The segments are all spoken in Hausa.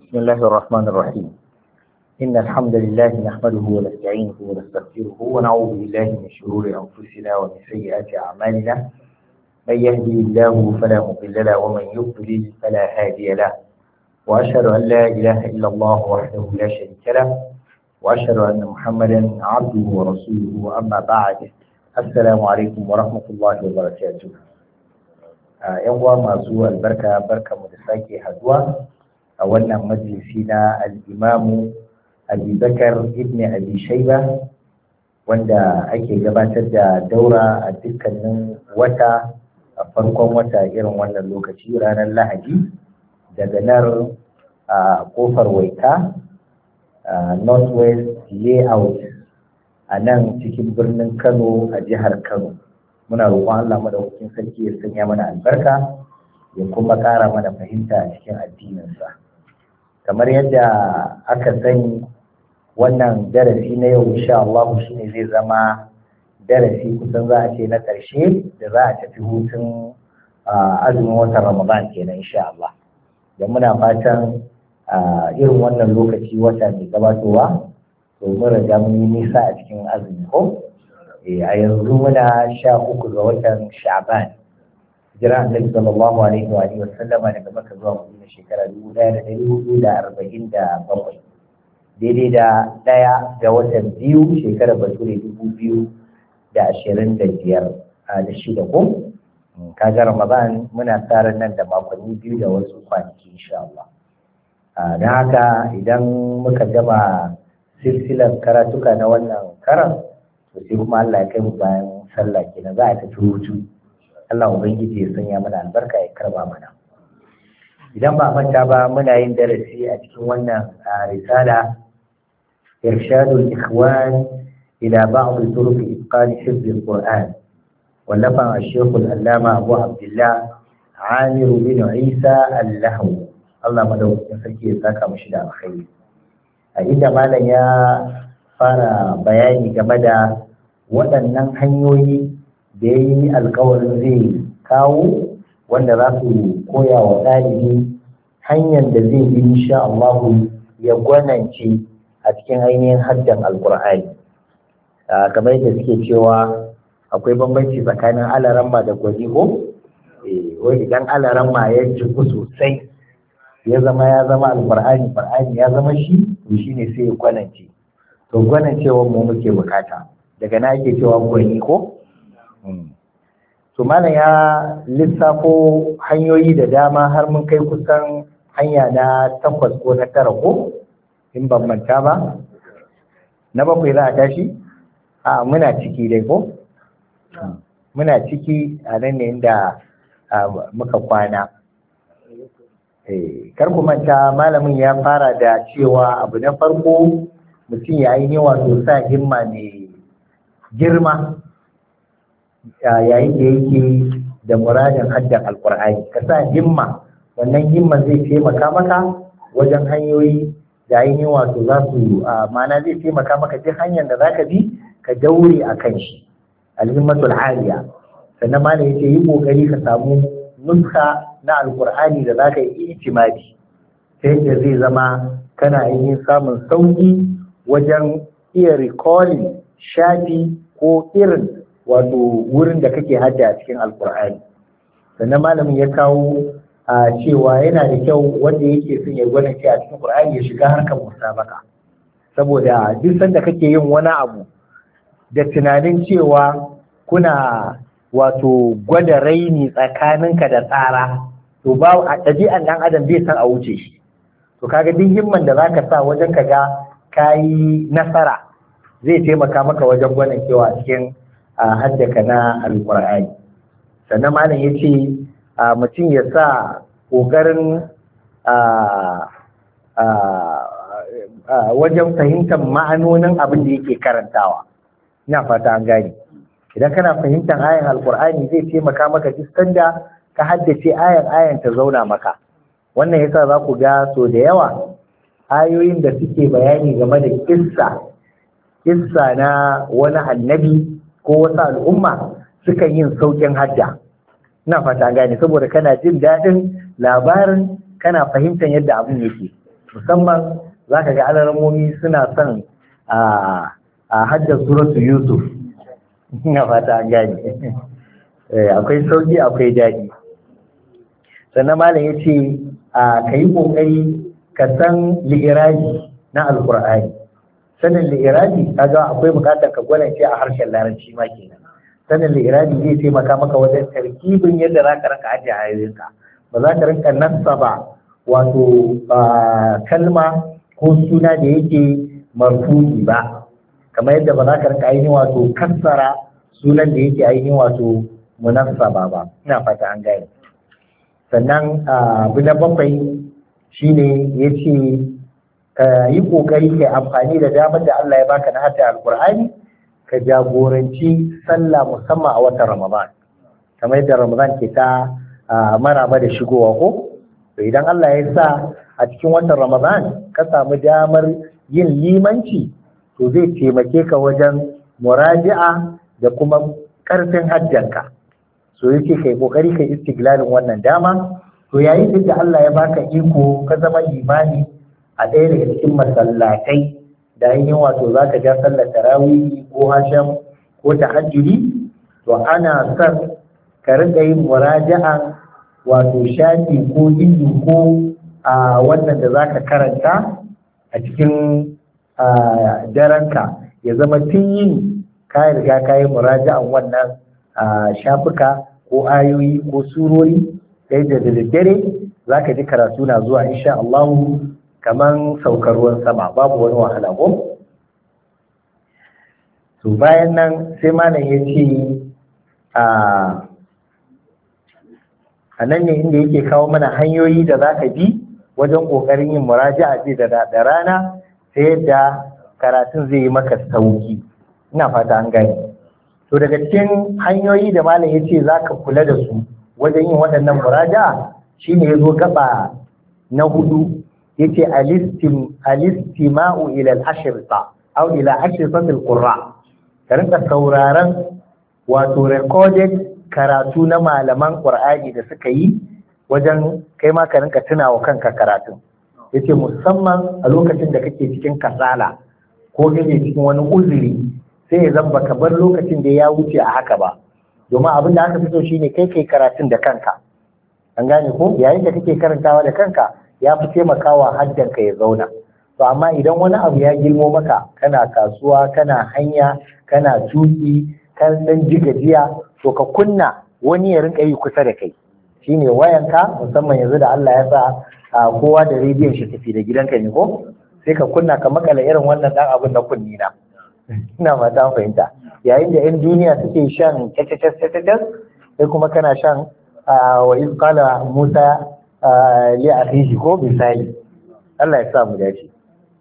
بسم الله الرحمن الرحيم إن الحمد لله نحمده ونستعينه ونستغفره ونعوذ بالله من شرور أنفسنا ومن سيئات أعمالنا من يهدي الله فلا مضل له ومن يضلل فلا هادي له وأشهد أن لا إله إلا الله وحده لا شريك له وأشهد أن محمدا عبده ورسوله أما بعد السلام عليكم ورحمة الله وبركاته. ‘Yan uwa masu albarka barkamu da sake haduwa a wannan majalisi na al'imamu Abubakar ibn Abi Shayba wanda ake gabatar da daura a dukkanin wata a farkon wata irin wannan lokaci ranar Lahadi daga nan a kofar Waika Northwest Layout a nan cikin birnin Kano a jihar Kano. Muna roƙon Allah madaukakin sarki ya sanya mana albarka ya kuma ƙara mana fahimta a cikin addininsa. Kamar yadda aka sani wannan darasi na yau insha Allah shine zai zama darasi kusan za a ce na ƙarshe da za a tafi hutun azumin watan Ramadan kenan insha Allah. Da muna fatan irin wannan lokaci wata mai gabatowa to mun riga mun yi nisa a cikin azumi ko a yanzu muna 13 ga watan Sha'ban jira Annabi sallallahu alaihi wa sallama daga Makka zuwa Madina shekara 1447 daidai da 1 ga watan biyu shekarar Bature 2025 da shida ko kaga Ramadan muna tsara nan da makonni biyu da wasu kwanaki insha Allah. Don haka idan muka gama silsilar karatuka na wannan karan to sai kuma Allah ya kai mu bayan sallah kenan za a tafi hutu. Allah ubangiji ya sanya mana albarka ya karba mana. Idan ba manta ba muna yin darasi a cikin wannan risala irshadul ikhwan ila ba'd turuq itqan hifz al-Qur'an wallafa al-Sheikh al-Allama Abu Abdullah Amir bin Isa al-Lahwi. Allah madaukakin sarki ya saka mishi da alkhairi. A inda malam ya fara bayani game da waɗannan hanyoyi da ya yi alkawarin zai kawo wanda za su koya wa ɗalibi hanyar da zai bi insha Allah ya gwanance a cikin ainihin haddan alkur'ani. Kamar yadda suke cewa akwai bambanci tsakanin alaramma da gwaji ko? Wai idan alaramma ya jiku sosai ya zama alkur'ani ya zama shi to shine sai ya gwanance. To gwanancewar mu muke bukata daga na ake cewa gwani ko? To malam ya lissafo hanyoyi da dama har mun kai kusan hanya na 8 ko na 9 ko in ban manta ba na 7 za a tashi muna ciki dai ko muna ciki a nan ne inda muka kwana. Kar ku manta malamin ya fara da cewa abu na farko mutum ya yi ne wato sa himma mai girma yayin da yake da muradin haddan alkur'ani ka sa himma wannan himma zai taimaka maka wajen hanyoyi da yi ne wato za su mana zai taimaka maka duk hanyar da za ka bi ka daure a kan shi alhimmatul aliya. Sannan ma yace yi kokari ka samu nuska na alkur'ani da za ka yi itimadi ta yadda zai zama kana yin samun sauki wajen iya recalling shafi ko irin wato wurin da kake hadda a cikin alkur'ani. Sannan malamin ya kawo cewa yana da kyau wanda yake son ya gwada ce a cikin qur'ani ya shiga harkar musabaka saboda duk sanda kake yin wani abu da tunanin cewa kuna wato gwada raini tsakaninka da tsara to ba a ɗabi'an ɗan adam bai san a wuce shi. To kaga duk himman da zaka sa wajen ka ga kayi nasara zai taimaka maka wajen gwanin cewa cikin haddaka na alƙur'ani. Sannan malam ya ce mutum ya sa ƙoƙarin wajen fahimtar ma'anonin abin da yake karantawa. Ina fata an gane. Idan kana fahimtar ayan alƙur'ani zai taimaka maka duk sanda ka haddace ayan ta zauna maka. Wannan yasa za ku ga so da yawa ayoyin da suke bayani game da kissa na wani annabi ko wasu al'umma sukan yin saukin hadda. Ina fata gane saboda kana jin daɗin labarin kana fahimtar yadda abin yake musamman zaka ga alamomi suna son a haddar suratu Yusuf. Ina fata an gane. Akwai sauki akwai daɗi. Sannan malam ya ce ka yi ƙoƙari ka san li'irabi na alƙur'ani. Sanin li'irabi kaga akwai buƙatar ka gwanance a harshen larabci ma kenan. Sanin li'irabi zai taimaka maka wajen tarkibin yadda za ka rinka ajiye ayoyinka. Ba za ka rinka nassaba wato kalma ko suna da yake marfu'i ba, kamar yadda ba za ka rinka ainihin wato kassara sunan da yake ainihin wato munassaba ba. Ina fata an gane. Sannan abu na bakwai shine ya ce yi ƙoƙari ka amfani da damar da Allah ya baka na hadda alƙur'ani ka jagoranci sallah musamman a watan Ramadan, kamar yadda Ramadan ke ta maraba da shigowa ko. To idan Allah ya sa a cikin watan Ramadan ka samu damar yin limanci, to zai taimake ka wajen muraji'a da kuma ƙarfin hajjanka. So yake kai kokari kai istiglalin wannan dama. To yayin da Allah ya baka iko ka zama limani a ɗaya daga cikin masallatai da yin wato zaka ja sallar tarawih ko hasham ko tahajjudi, to ana son ka rinka yin muraja'a wato shafi ko izu ko wannan da zaka karanta a cikin daranka, ya zama tun yin ka riga ka yi muraja'an wannan shafuka ko ayoyi ko surori, sai da daddare za ka ji karatu na zuwa insha Allah kaman saukar ruwan sama, babu wani wahala ko. To bayan nan sai malam ya ce a nan ne inda yake kawo mana hanyoyi da za ka bi wajen ƙoƙarin yin muraja'a ce da rana, ta yadda karatun zai yi maka sauki. Ina fata an gani. To daga cikin hanyoyi da malam ya ce za ka kula da su wajen yin waɗannan muraja'a shine ya zo gaba na hudu, ya ce alistima'u ila al-ashrita aw ila ashritatil qurra. Ka rinka sauraron wato recorded karatu na malaman Qur'ani da suka yi, wajen kai ma ka rinka tunawa kanka karatun. Yace musamman a lokacin da kake cikin kasala ko kake cikin wani uzuri, sai ya zamba ka bar lokacin da ya wuce a haka ba, domin abin da aka fito shine kai karatun da kanka. An gane ko? Yayin da kake karantawa da kanka ya fi taimakawa haddanka ya zauna. To amma idan wani abu ya gilmo maka, kana kasuwa, kana hanya, kana tuki, kan dan ji gajiya, to ka kunna wani ya rinka yi kusa da kai, shine wayanka, musamman yanzu da Allah ya sa kowa da rediyon shi tafi da gidanka ne ko, sai ka kunna ka makala irin wannan dan abin na kunni na. Ina mata fahimta. Yayin da 'yan duniya suke shan kyakkyakkyakkyakkyak, sai kuma kana shan wa iz qala Musa li akhihi ko misali. Allah ya sa mu dace.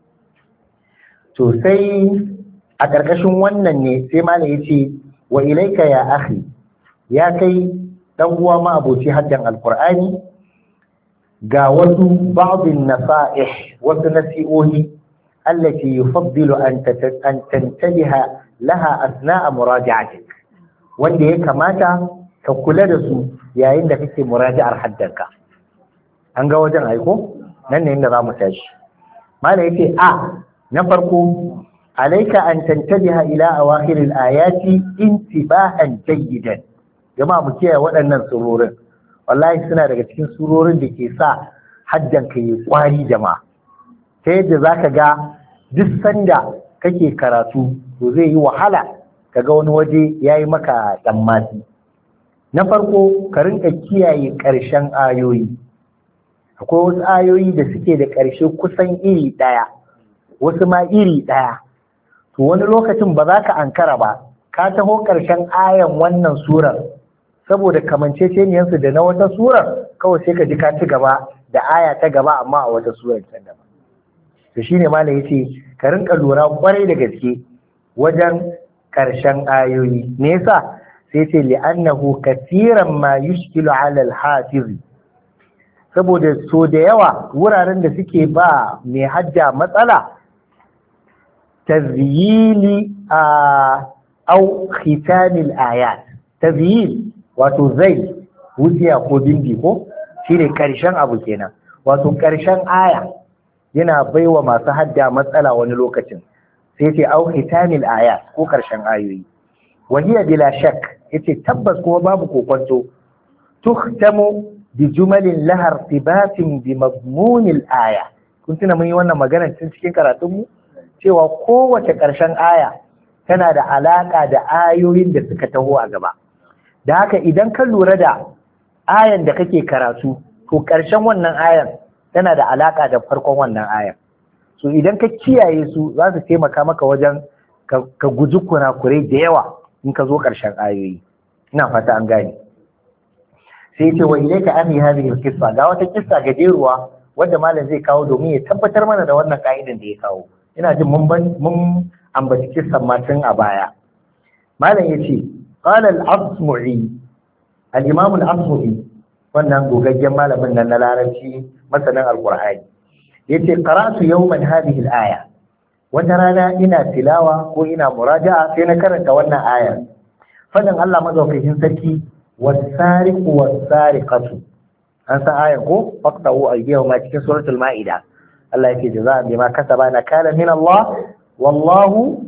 To sai a ƙarƙashin wannan ne sai malam yace wa ilaika ya akhi, ya kai dan uwa ma aboci haddan alqur'ani, ga wasu ba'dhin nasa'ih, wasu nasi'ohi allati yufaddilu an tantabiha laha asna'a muraji'atik, wanda ya kamata ka kula da su yayin da kake muraji'ar haddanka. An ga wajen aiko nan ne inda zamu tashi. Malam yace na farko, alaika an tantabiha ila awakhir al-ayati intibahan jayyidan. Jama'a mu kiyaye waɗannan surorin, wallahi suna daga cikin surorin da ke sa haddan ka yi kwari jama'a, ta yadda zaka ga duk sanda kake karatu to zai yi wahala kaga wani waje yayi maka tsammati. Na farko, ka rinka kiyaye ƙarshen ayoyi. Akwai wasu ayoyi da suke da ƙarshe kusan iri ɗaya, wasu ma iri ɗaya. To wani lokacin ba za ka ankara ba, ka taho ƙarshen ayan wannan surar, saboda kamanceceniyarsu da na wata surar, kawai sai ka ji ka ci gaba da aya ta gaba amma a wata surar can gaba. To shine malam yace ka rinka lura kwarai da gaske wajen ƙarshen ayoyi. Me yasa? Sai ce li'annahu katiran ma yushkilu 'ala al-hafiz, saboda so da yawa wuraren da suke ba mai hajja matsala, tazyili au khitamil ayat. Tazyil wato zai wuciya ko bindi ko shine karshen abu kenan, wato karshen aya yana baiwa masu hadda matsala wani lokacin sai ce au hitamil ayat ko karshen ayoyi wa hiya bila shak yace tabbas kuma babu kokonto tuhtamu bi jumalin laha irtibatin bi madmunil aya kun tuna mun yi wannan magana cikin karatun mu cewa kowace karshen aya tana da alaka da ayoyin da suka taho a gaba da haka idan ka lura da ayan da kake karatu to karshen wannan ayan tana da alaka da farkon wannan ayan so idan ka kiyaye su za su taimaka maka wajen ka guji kurakurai da yawa in ka zo karshen ayoyi ina fata an gane sai ce wa ilaika ami hadhihi alqissa ga wata kissa gajeruwa wanda malam zai kawo domin ya tabbatar mana da wannan ka'idan da ya kawo ina jin mun ambaci kissan matan a baya malam yace qala al-asmu'i al-imam al-asmu'i wannan gogaggen malamin nan na larabci masanin alqur'ani yace qara'tu yawman hadhihi al-aya wata rana ina tilawa ko ina muraja'a sai na karanta wannan ayar fadin Allah madaukakin sarki was-sariqu was-sariqatu an san ayar ko faqtahu aydiyahuma cikin suratul ma'ida Allah yake jazaa bima kasaba nakala min Allah wallahu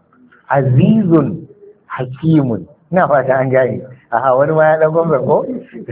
azizun hakimun ina fata an gane aha wani ma ya dan gombe ko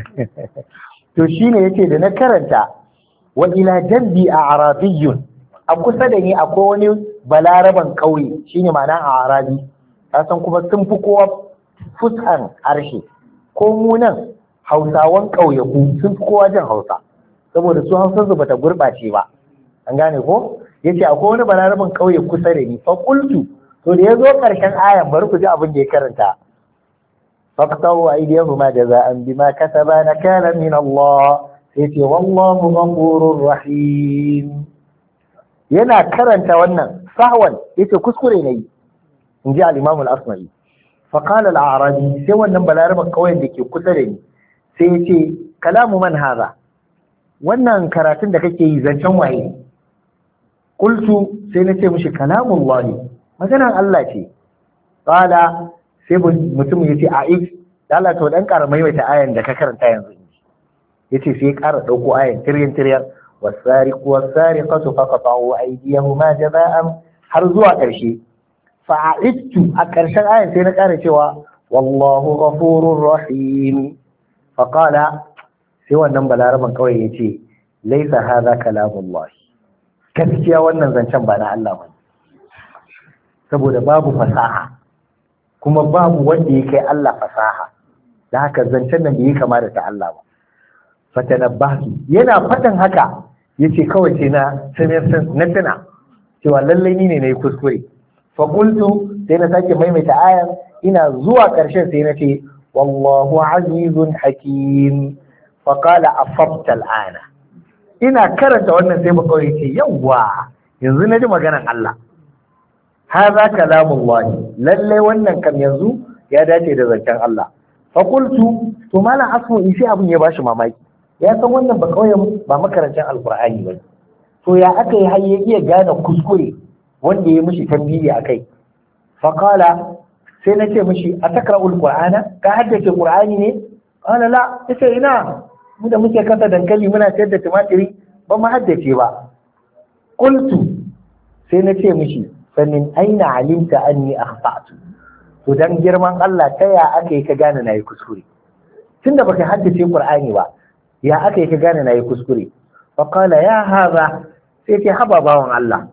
to shine yace da na karanta wa ila jambi a'rabiyyun a kusa da ni akwai wani balaraban kauye shine ma'ana a'rabi ka san kuma sun fi kowa fuskan harshe ko mu nan Hausawan ƙauyaku sun fi kowa jin Hausa saboda su Hausar su bata gurɓace ba an gane ko yace akwai wani balaraban kauye kusa da ni fa qultu to da yazo karshen ayan bari ku ji abin da ya karanta faqtahu aydiyahuma jazaan bima kasaba nakala min Allah yace wallahu ghafurur rahim yana karanta wannan sahwan yace kuskure ne inji al-imam al-asma'i fa qala al-a'rabi sai wannan balaraban kauyen da ke kusa da ni sai yace kalamu man hadha wannan karatun da kake yi zancen waye qultu sai nace mishi kalamullahi maganan Allah ce qala sai mutum yace a'id Allah to dan ƙara maimaita ayan da ka karanta yanzu yace sai ya ƙara dauko ayan tiryan was-sariqu was-sariqatu faqata'u aydiyahuma jazaa'an har zuwa ƙarshe fa'idtu a ƙarshen ayan sai na ƙara cewa wallahu ghafurur rahim faqala sai wannan balaraban kawai yace laisa hadha kalamullahi gaskiya wannan zancen ba na Allah ba saboda babu fasaha kuma babu wanda ya kai Allah fasaha da haka zancen nan bai kama da ta Allah ba fatanabbahtu yana faɗin haka yace kawai sai na tuna cewa lallai ni ne nayi kuskure fa qultu sai na sake maimaita ayan ina zuwa ƙarshen sai na ce wallahu azizun hakim fa qala afafta al'ana ina karanta wannan sai ba kawai ce yawwa yanzu na ji maganar Allah haza kalamullahi lalle wannan kam yanzu ya dace da zancen Allah fa qultu to malam asmu sai abun ya bashi mamaki ya san wannan ba kawai ba makarancin alqur'ani ba to ya aka yi har ya iya gane kuskure wanda ya mishi tambayi akai fa qala sai na ce mishi atakra'ul qur'ana ka haddace qur'ani ne qala la yace ina mu da muke kasa dankali muna sayar da tumatiri ba mu haddace ba qultu sai na ce mishi sannin aina alimta anni akhta'tu to dan girman Allah ta ya aka yi ka gane nayi kuskure tunda baka haddace Qur'ani ba ya aka yi ka gane nayi kuskure fa qala ya hadha sai ce haba bawon Allah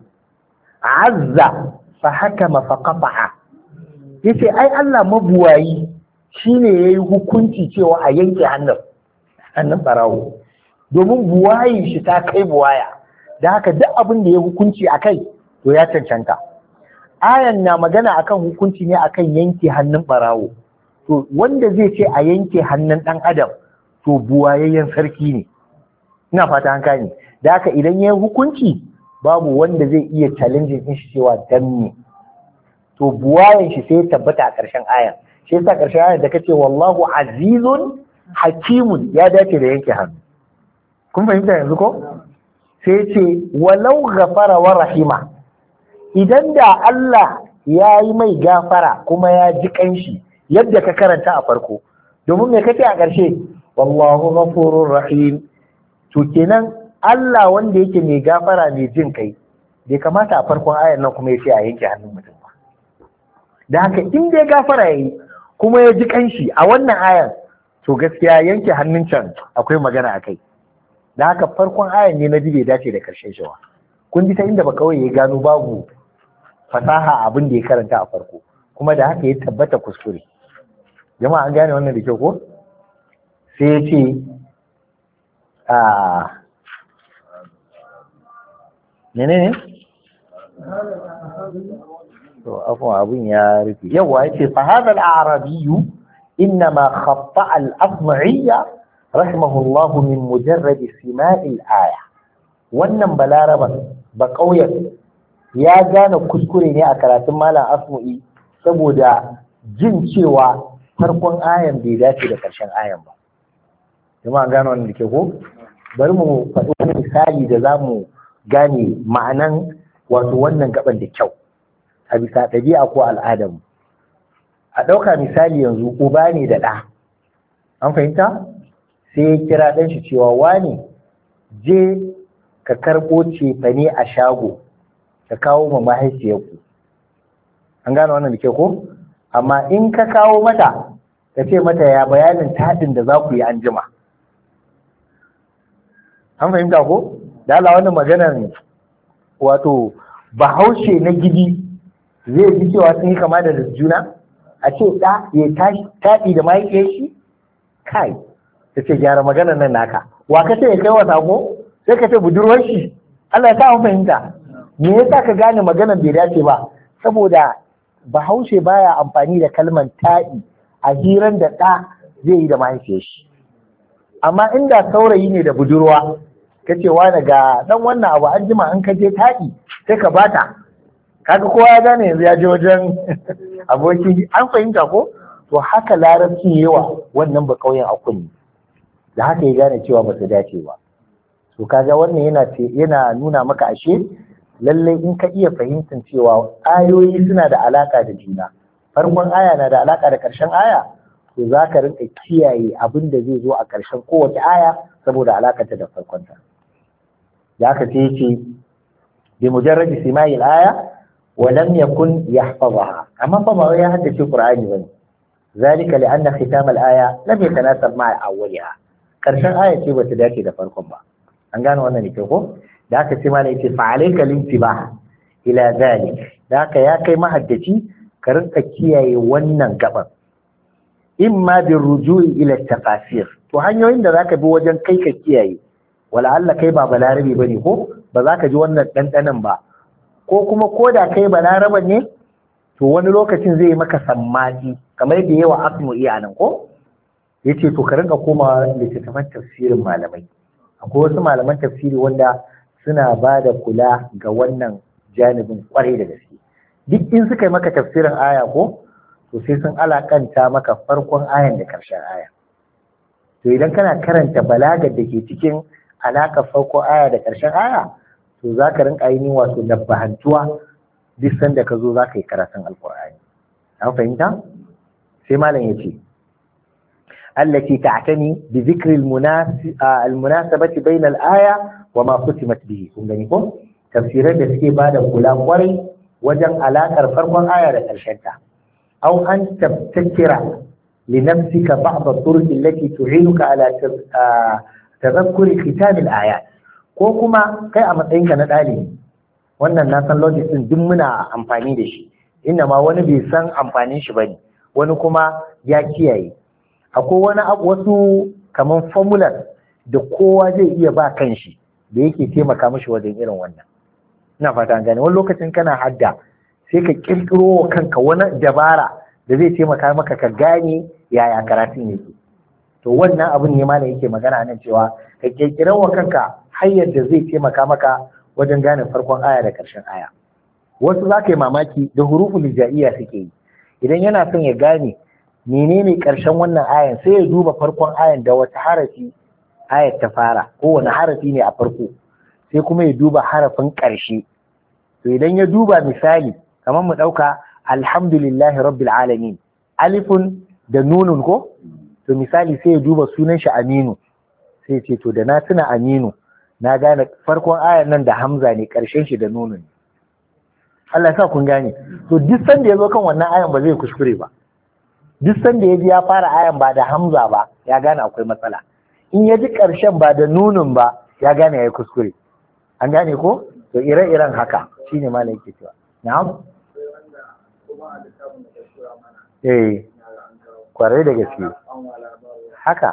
azza fa hakama fa qata'a yace ai Allah mabuwayi shine yayi hukunci cewa a yanke hannun barawo domin buwayin shi ta kai buwaya da haka duk abin da ya hukunci akai to ya cancanta ayan na magana akan hukunci ne akan yanke hannun barawo to wanda zai ce a yanke hannun dan adam to buwayayyen sarki ne ina fata an gane da haka idan yayin hukunci babu wanda zai iya challenging din shi cewa dan ne to buwayen shi sai ya tabbata a ƙarshen ayan shi yasa ƙarshen ayan da kace wallahu azizun hakimun ya dace da yanke hannu kun fahimta yanzu ko sai ce walau ghafara wa rahima idan da Allah ya yi mai gafara kuma ya ji kanshi yadda ka karanta a farko domin me kace a ƙarshe wallahu ghafurur rahim to kenan Allah wanda yake mai gafara mai jin kai bai kamata a farkon ayan nan kuma ya ce a yanke hannun mutum ba. Da haka in dai gafara yayi kuma ya ji kanshi a wannan ayan to gaskiya yanke hannun can akwai magana a kai. Da haka farkon ayan ne na ji bai dace da karshen shi ba. Kun ji ta inda ba kawai ya gano babu fasaha abin da ya karanta a farko, kuma da haka ya tabbata kuskure. Jama'a an gane wannan da kyau ko? Sai ya ce menene? To afwan abun ya rufe. Yawa yace fa hadha al-a'rabiyyu inma khatta al-asma'iyya rahimahullah min mujarrad sima'i al-aya. Wannan balaraban ba kauyen ya gane kuskure ne a karatun malam Asma'i saboda jin cewa farkon ayan bai dace da karshen ayan ba. Jama'a gane wannan da ke ko? Bari mu faɗi wani misali da za mu gane ma'anan wato wannan gaban da kyau a bisa ɗabi'a ko al'adarmu. A ɗauka misali yanzu uba ne da ɗa, an fahimta? Sai ya kira ɗan shi cewa wani je ka karɓo cefane a shago ka kawo ma mahaifiyarku. An gane wannan da ke ko? Amma in ka kawo mata ka ce mata ya bayanin taɗin da za ku yi an jima. An fahimta ko? Da Allah wannan maganar wato bahaushe na gidi zai ji cewa sun yi kama da juna, a ce ɗa ya taɗi da mahaifiyar shi kai ta ce gyara maganar nan naka, wa ka ce ya kai wa sako sai ka ce budurwar shi. Allah ya sa an fahimta. Me yasa ka gane maganar bai dace ba? Saboda bahaushe baya amfani da kalmar taɗi a hiran da ɗa zai yi da mahaifiyar shi. Amma inda saurayi ne da budurwa ka ce wa daga dan wannan abu an jima an kaje taɗi sai ka bata, kaga kowa ya gane yanzu ya je wajen abokin. An fahimta ko? To haka larabci yawa wannan ba kauyen a kunni, da haka ya gane cewa ba su dace ba. To kaga wannan yana nuna maka ashe lallai in ka iya fahimtar cewa ayoyi suna da alaka da juna, farkon aya na da alaka da karshen aya, to za ka rinka kiyaye abin da zai zo a karshen kowace aya saboda alakata da farkonta. Da aka ce yake bi mujarradi sima'i al-aya wa lam yakun yahfazaha, amma fa ba ya haddace Qur'ani bane. Zalika li anna khitam al-aya lam yatanasab ma'a awwaliha. Karshen aya ce bata dace da farkon ba. An gane wannan ne ko? Da aka ce mana yace fa alayka al-intibah ila zalik. Da aka ya kai mahaddaci ka rinka kiyaye wannan gaban. Imma bi ruju'i ila tafasir. To hanyoyin da zaka bi wajen kai ka kiyaye, wala Allah kai ba balarabe bane ko ba za ka ji wannan ɗanɗanon ba, ko kuma ko da kai balaraban ne to wani lokacin zai maka sammati kamar yadda yawa Asma'i a nan ko yace to ka rinka komawa littattafan tafsirin malamai. Akwai wasu malaman tafsiri wanda suna ba da kula ga wannan janibin kwarai da gaske. Duk in suka yi maka tafsirin aya ko to sai sun alakanta maka farkon ayan da ƙarshen aya. To idan kana karanta balagar da ke cikin alaƙar farko aya da ƙarshen aya, to za ka rinka yi wato nabbahantuwa duk sanda ka zo za ka yi karatun alƙur'ani. An fahimta? Sai malam ya ce allati ta'tani bi dhikri al-munasabati bayna al-aya wa ma futimat bihi. Kun gani ko? Tafsirai da suke bada kula kwarai wajen alaƙar farkon aya da ƙarshen ta. Aw an tabtakira li nafsika ba'd at-turuq allati tu'inuka ala tazakkuri khitamil ayat, ko kuma kai a matsayinka na ɗalibi, wannan na san logic din duk muna amfani da shi, inda ma wani bai san amfanin shi bane, wani kuma ya kiyaye. Akwai wasu kaman formular da kowa zai iya ba kanshi da yake taimaka mishi wajen irin wannan. Ina fata an gane, wani lokacin kana hadda sai ka kirkiro wa kanka wani dabara da zai taimaka maka ka gane yaya karatun yake. To wannan abin ne malam yake magana nan cewa ka kirkira wa kanka hanyar da zai taimaka maka wajen gane farkon aya da ƙarshen aya. Wasu za ka yi mamaki da huruful hijaiya suke yi. Idan yana son ya gane menene ƙarshen wannan ayan sai ya duba farkon ayan da wata harafi ayat ta fara, ko wani harafi ne a farko, sai kuma ya duba harafin ƙarshe. To idan ya duba misali kamar mu ɗauka alhamdulillahi rabbil alamin, alifun da nunun ko? To misali sai ya duba sunan shi Aminu, sai ce to da na tuna Aminu na gane farkon ayan nan da hamza ne karshen shi da nunu ne. Allah ya sa kun gane. To duk sanda ya zo kan wannan ayan ba zai kuskure ba. Duk sanda ya ji ya fara ayan ba da hamza ba ya gane akwai matsala. In ya ji karshen ba da nunun ba ya gane ya yi kuskure. An gane ko? To ire-iren haka shine malam yake cewa. Na'am. Kwarai da gaske. Haka.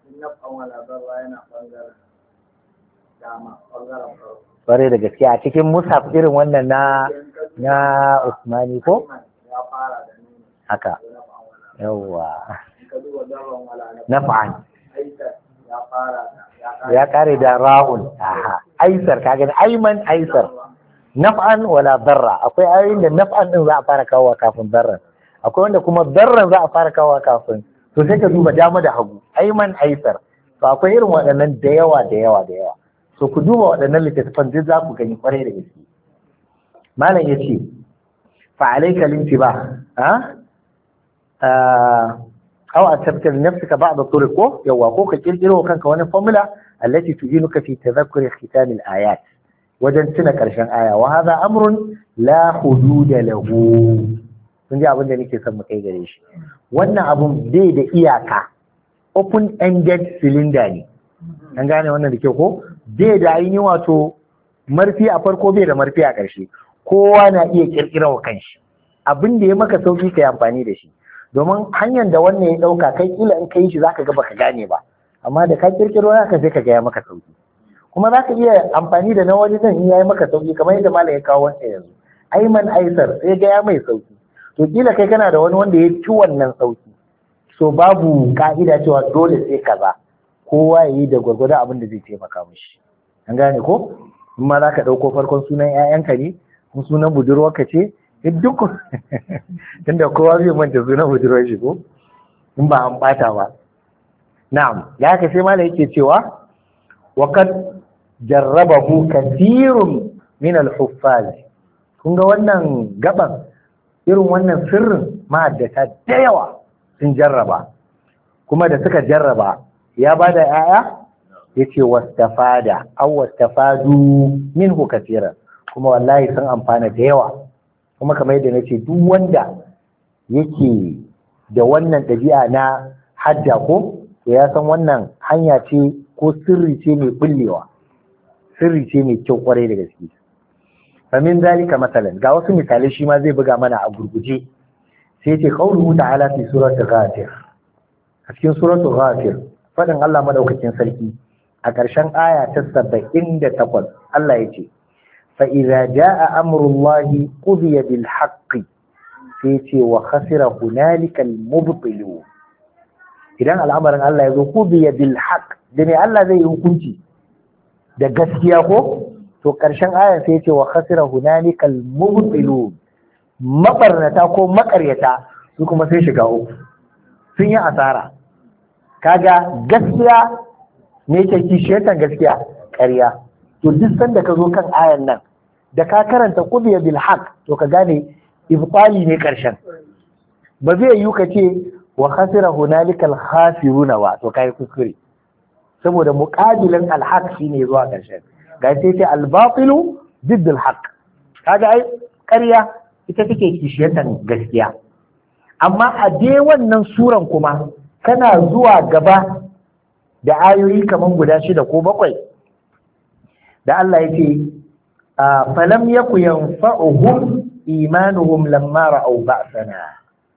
Kwarai da gaske a cikin mushaf irin wannan na Usmani ko? Haka. Yawwa. Naf'an. Ya kare da ra'un. Aha. Aisar ka gani ayman aisar. Naf'an wala darra. Akwai ayoyin da naf'an din za a fara kawo kafin darra. Akwai wanda kuma darran za a fara kawo kafin. To sai ka duba dama da hagu. Ayman aisar. To akwai irin waɗannan da yawa. So ku duba waɗannan littattafan duk za ku gani kwarai da gaske. Malam ya ce, fa'alaika lintiba, aw a tabbatar nafsika ba da turi ko yawa ko ka kirkiro kanka wani formula allati tu'inuka fi tadhakkuri khitam al-ayat wajen tuna karshen aya wa hadha amrun la hududa lahu. Kun ji abin da nake son mu kai gare shi. Wannan abun bai da iyaka, open ended cylinder ne. An gane wannan da ke ko? Bai da ainihin wato marfi a farko bai da marfi a ƙarshe. Kowa na iya kirkira wa kanshi. Abin da ya maka sauki ka yi amfani da shi. Domin hanyar da wannan ya ɗauka kai kila in kai shi zaka ga baka gane ba. Amma da ka kirkiro haka sai ka ga ya maka sauki. Kuma zaka iya amfani da na wani zan in yayi maka sauki kamar yadda malam ya kawo wancan yanzu. Ayman aisar sai ga ya mai sauki. To kila kai kana da wani wanda ya ci wannan sauki. So babu ka'ida cewa dole sai kaza. Kowa ya yi da gwargwadon abin da zai taimaka mishi. An gane ko? In ma za ka ɗauko farkon sunan 'ya'yanka ne, kun sunan budurwarka ce, duk tunda kowa zai manta sunan budurwar shi ko? In ba an ɓata ba. Na'am, da haka sai malam yake cewa wa kad jarrabahu kathirun min al-huffaz. Kun ga wannan gaban irin wannan sirrin ma'addata da yawa sun jarraba. Kuma da suka jarraba ya ba da ‘ya'ya ya ce wastafada au wastafadu minhu katira kuma wallahi sun amfana da yawa kuma kamar yadda na ce duk wanda yake da wannan ɗabi'a na hajja ko to ya san wannan hanya ce ko sirri ce mai bullewa, sirri ce mai kyau kwarai da gaske. famin zalika masalan ga wasu misalai shi ma zai buga mana a gurguje sai ce qauluhu ta'ala fi suratul ghafir. A cikin suratul ghafir faɗin Allah madaukakin sarki a ƙarshen aya ta 78 Allah ya ce fa idza jaa amrullahi qudiya bil haqqi sai ce wa khasira hunalika al mubtilu. Idan al'amarin Allah ya zo qudiya bil haqq da ne Allah zai yi hukunci da gaskiya ko to ƙarshen aya sai ce wa khasira hunalika al mubtilu. Mabarnata ko makaryata su kuma sai shiga uku sun yi asara. Kaga gaskiya ne ke kishiyar gaskiya ƙarya. To duk sanda ka zo kan ayan nan da ka karanta qudiya bil haqq to ka gane ibtali ne ƙarshen. Ba zai yi ka ce wa khasira hunalika al khasiruna wa to kai kuskure saboda muqabilan al haqq shine zuwa ƙarshen. Ga sai ce al batilu didd al haqq. Kaga ai ƙarya ita take kishiyar gaskiya. Amma a dai wannan suran kuma kana zuwa gaba da ayoyi kaman guda 6 ko 7 da Allah ya ce falam yaku yanfa'uhum imanuhum lamma ra'aw ba'sana.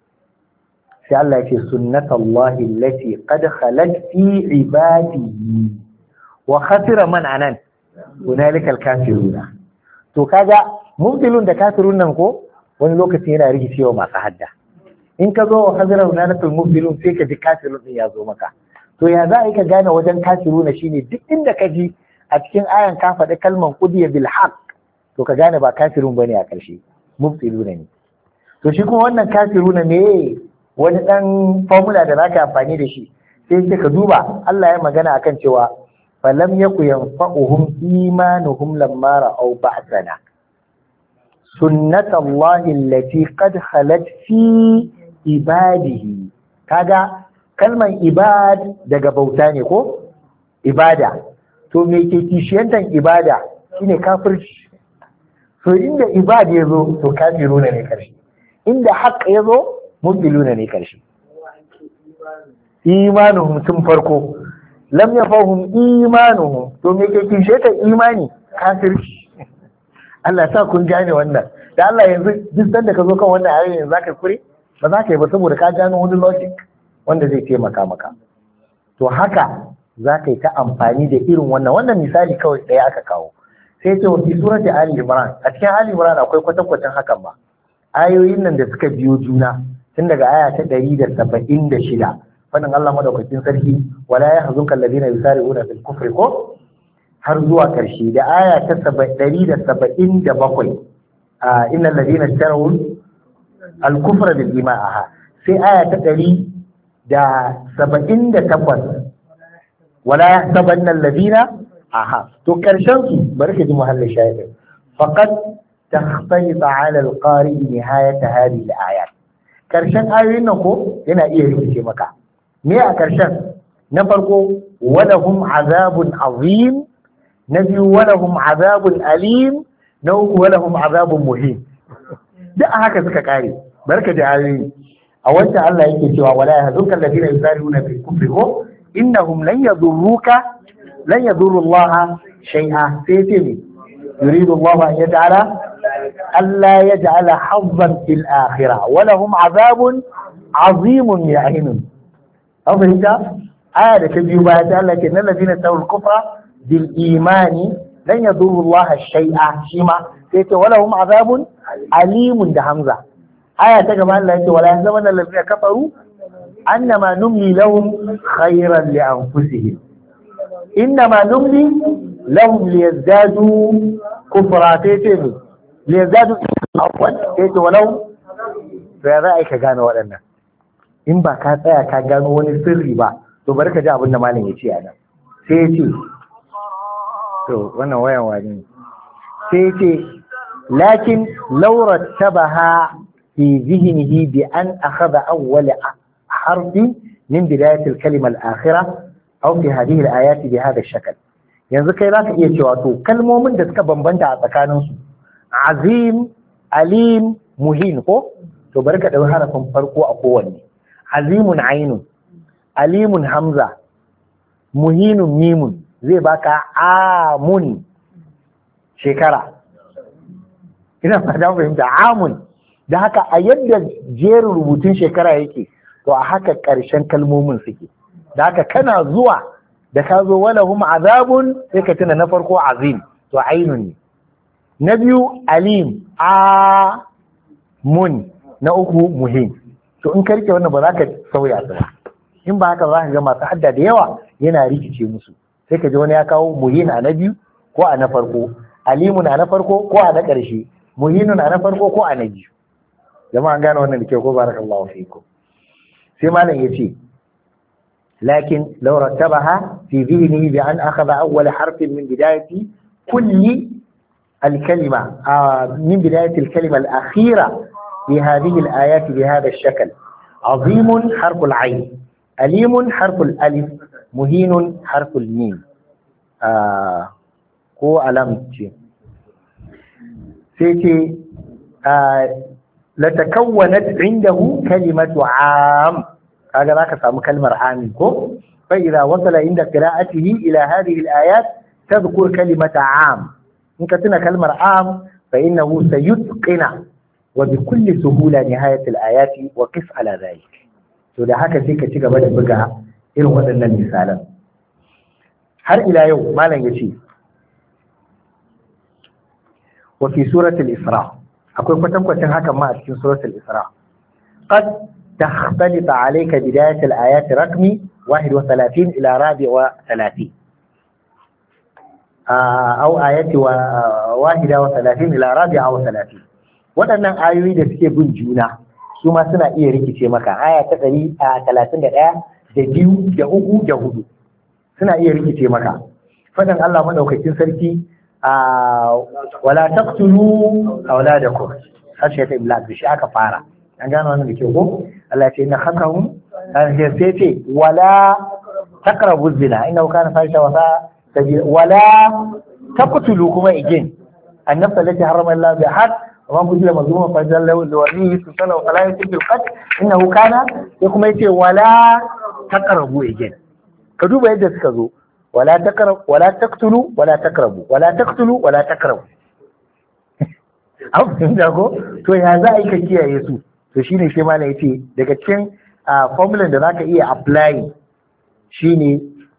Sai Allah ya ce sunnatullahi allati qad khalat fi ibadihi wa khasira man anan hunalika al-kafiruna. To kaga mubtilun da kafirun nan ko wani lokaci yana rikicewa masu hadda. In ka zo wa hazirar nanatul mubtilun sai ka ji kafirun din ya zo maka. To ya za a yi ka gane wajen kafiruna shine duk inda ka ji a cikin ayan ka faɗi kalman qudiya bil haqq to ka gane ba kafirun bane a ƙarshe mubtiluna ne. To shi kuma wannan kafiruna ne wani dan formula da zaka amfani da shi sai ka duba Allah ya magana akan cewa falam yaku yanfa'uhum imanuhum lamma ra'aw ba'sana sunnatullahi allati qad khalat fi ibadihi. Kaga kalman ibad daga bauta ne ko ibada. to me ke kishiyantan ibada shine kafirci. to inda ibada ya zo to kafiruna ne karshe, inda haqq ya zo mubtiluna ne karshe. imanuhum tun farko lam yafahum imanuhum, to me ke kishiyantan imani kafirci. Allah sa kun gane wannan. Da Allah yanzu duk sanda ka zo kan wannan ayoyin zaka kure ba za ka yi ba, saboda ka gano wani logic wanda zai taimaka maka. To haka za ka yi ta amfani da irin wannan misali kawai ɗaya aka kawo. Sai ce wa fi surati Ali Imran, a cikin Ali Imran akwai kwatankwacin hakan ba. Ayoyin nan da suka biyo juna tun daga aya ta 176 fadin Allah madaukakin sarki wala yahzunka alladhina yusari'una fil kufri ko har zuwa ƙarshe, da aya ta 177 innal ladina ishtaraw al-kufra bil iman, sai aya ta 178 wala yahsabanna alladhina to karshen su bari ka ji muhallin shahidin faqad takhtalita ala al-qari nihayat hadhihi al-ayat. Karshen ayoyin nan ko yana iya rikice maka. Me a karshen? Na farko walahum azabun azim, na biyu walahum azabun alim, na uku walahum azabun muhim. Duk a haka suka kare. Barka da ayoyi. A wancan Allah yake cewa wala yahzunka alladhina yusari'una fil kufri ko innahum lan yadurru Allah shay'a. Sai ce ne yuridu Allah an yaj'ala alla yaj'ala hazzan fil akhirah walahum azabun azimun yahinun. An fahimta? Aya da ta biyu baya ta Allah ce nan ladina tawul kufra bil imani lan yadurru Allah shay'a, shi ma sai ce walahum azabun alimun da hamza. Aya ta gaba Allah yake wala yahzabanna alladhina kafaru annama numli lahum khayran li anfusihim innama numli lahum liyazdadu kufra, sai ce ne liyazdadu afwan, sai ce walau. to ya za a yi ka gane waɗannan in ba ka tsaya ka gano wani sirri ba? To bari ka ji abin da malam ya ce a nan. Sai ya ce to wannan wayan wani sai ya ce lakin law rattabaha في ذهنه بأن أخذ أول حرف من بداية الكلمة الآخرة أو في هذه الآيات بهذا الشكل. yanzu kai za ka iya cewa to kalmomin da suka bambanta a tsakaninsu azim, alim, muhin ko? To bari ka ɗauki harafin farko a kowanne. Azimun ainun, alimun hamza, muhinun mimun, zai baka amun shekara. Ina fata fahimta amun. Da haka a yadda jerin rubutun shekara yake to a haka ƙarshen kalmomin suke. Da haka kana zuwa da ka zo walahum azabun sai ka tuna na farko azim, to ainun ne. Na biyu alim, mun, na uku muhim. To in ka rike wannan ba za ka sauya su ba. In ba haka za ka ga masu hadda da yawa yana rikice musu. Sai ka ji wani ya kawo muhin a na biyu ko a na farko, alimun a na farko ko a na ƙarshe, muhinun a na farko ko a na biyu. Jama'a gane wannan da ke ko barakallahu fikum. Sai malam yace lakin law rattabaha fi dhihnihi bi an akhadha awwal harfin min bidayati kulli al-kalima min bidayati al-kalima al-akhira bi hadhihi al-ayat bi hadha ash-shakl عظيم حرف العين أليم حرف الألف مهين حرف الميم ko alam ce sai ce latakawwanat indahu kalimatu am, kaga zaka samu kalmar amin ko fa idza wasala inda qira'atihi ila hadhihi al-ayat tadhkur kalimata am. In ka tuna kalmar am fa innahu sayutqina wa bi kulli suhula nihayat al-ayati wa qif ala dhalik. To da haka sai ka ci gaba da buga irin waɗannan misalan har ila yau. Malam yace wa fi suratul isra, akwai kwatankwacin hakan ma a cikin suratul isra. qad takhtalita alayka bidayat al-ayat raqmi 31 ila 34 aw ayati 31 ila 34. waɗannan ayoyi da suke bin juna su ma suna iya rikice maka. Aya ta 131 da 2 da 3 da 4 suna iya rikice maka. Fadan Allah madaukakin sarki wala taqtulu auladakum, harshe ta iblis shi aka fara. An gano wannan da ke ko? Allah ce inna khakahum sai ce wala taqrabu zina innahu kana fahisha wa sa'a wala taqtulu kuma again annafsa allati harrama Allah bi haqq wa man qutila mazluman fa jalla walihi subhanahu wa ta'ala bil qatl innahu kana sai kuma yace wala taqrabu again ka duba yadda suka zo wala taqtulu wala taqrabu wala taqtulu wala taqrabu abin da ko to ya za a yi ka kiyaye su to shine sai malai yace daga cikin formula da zaka iya apply shine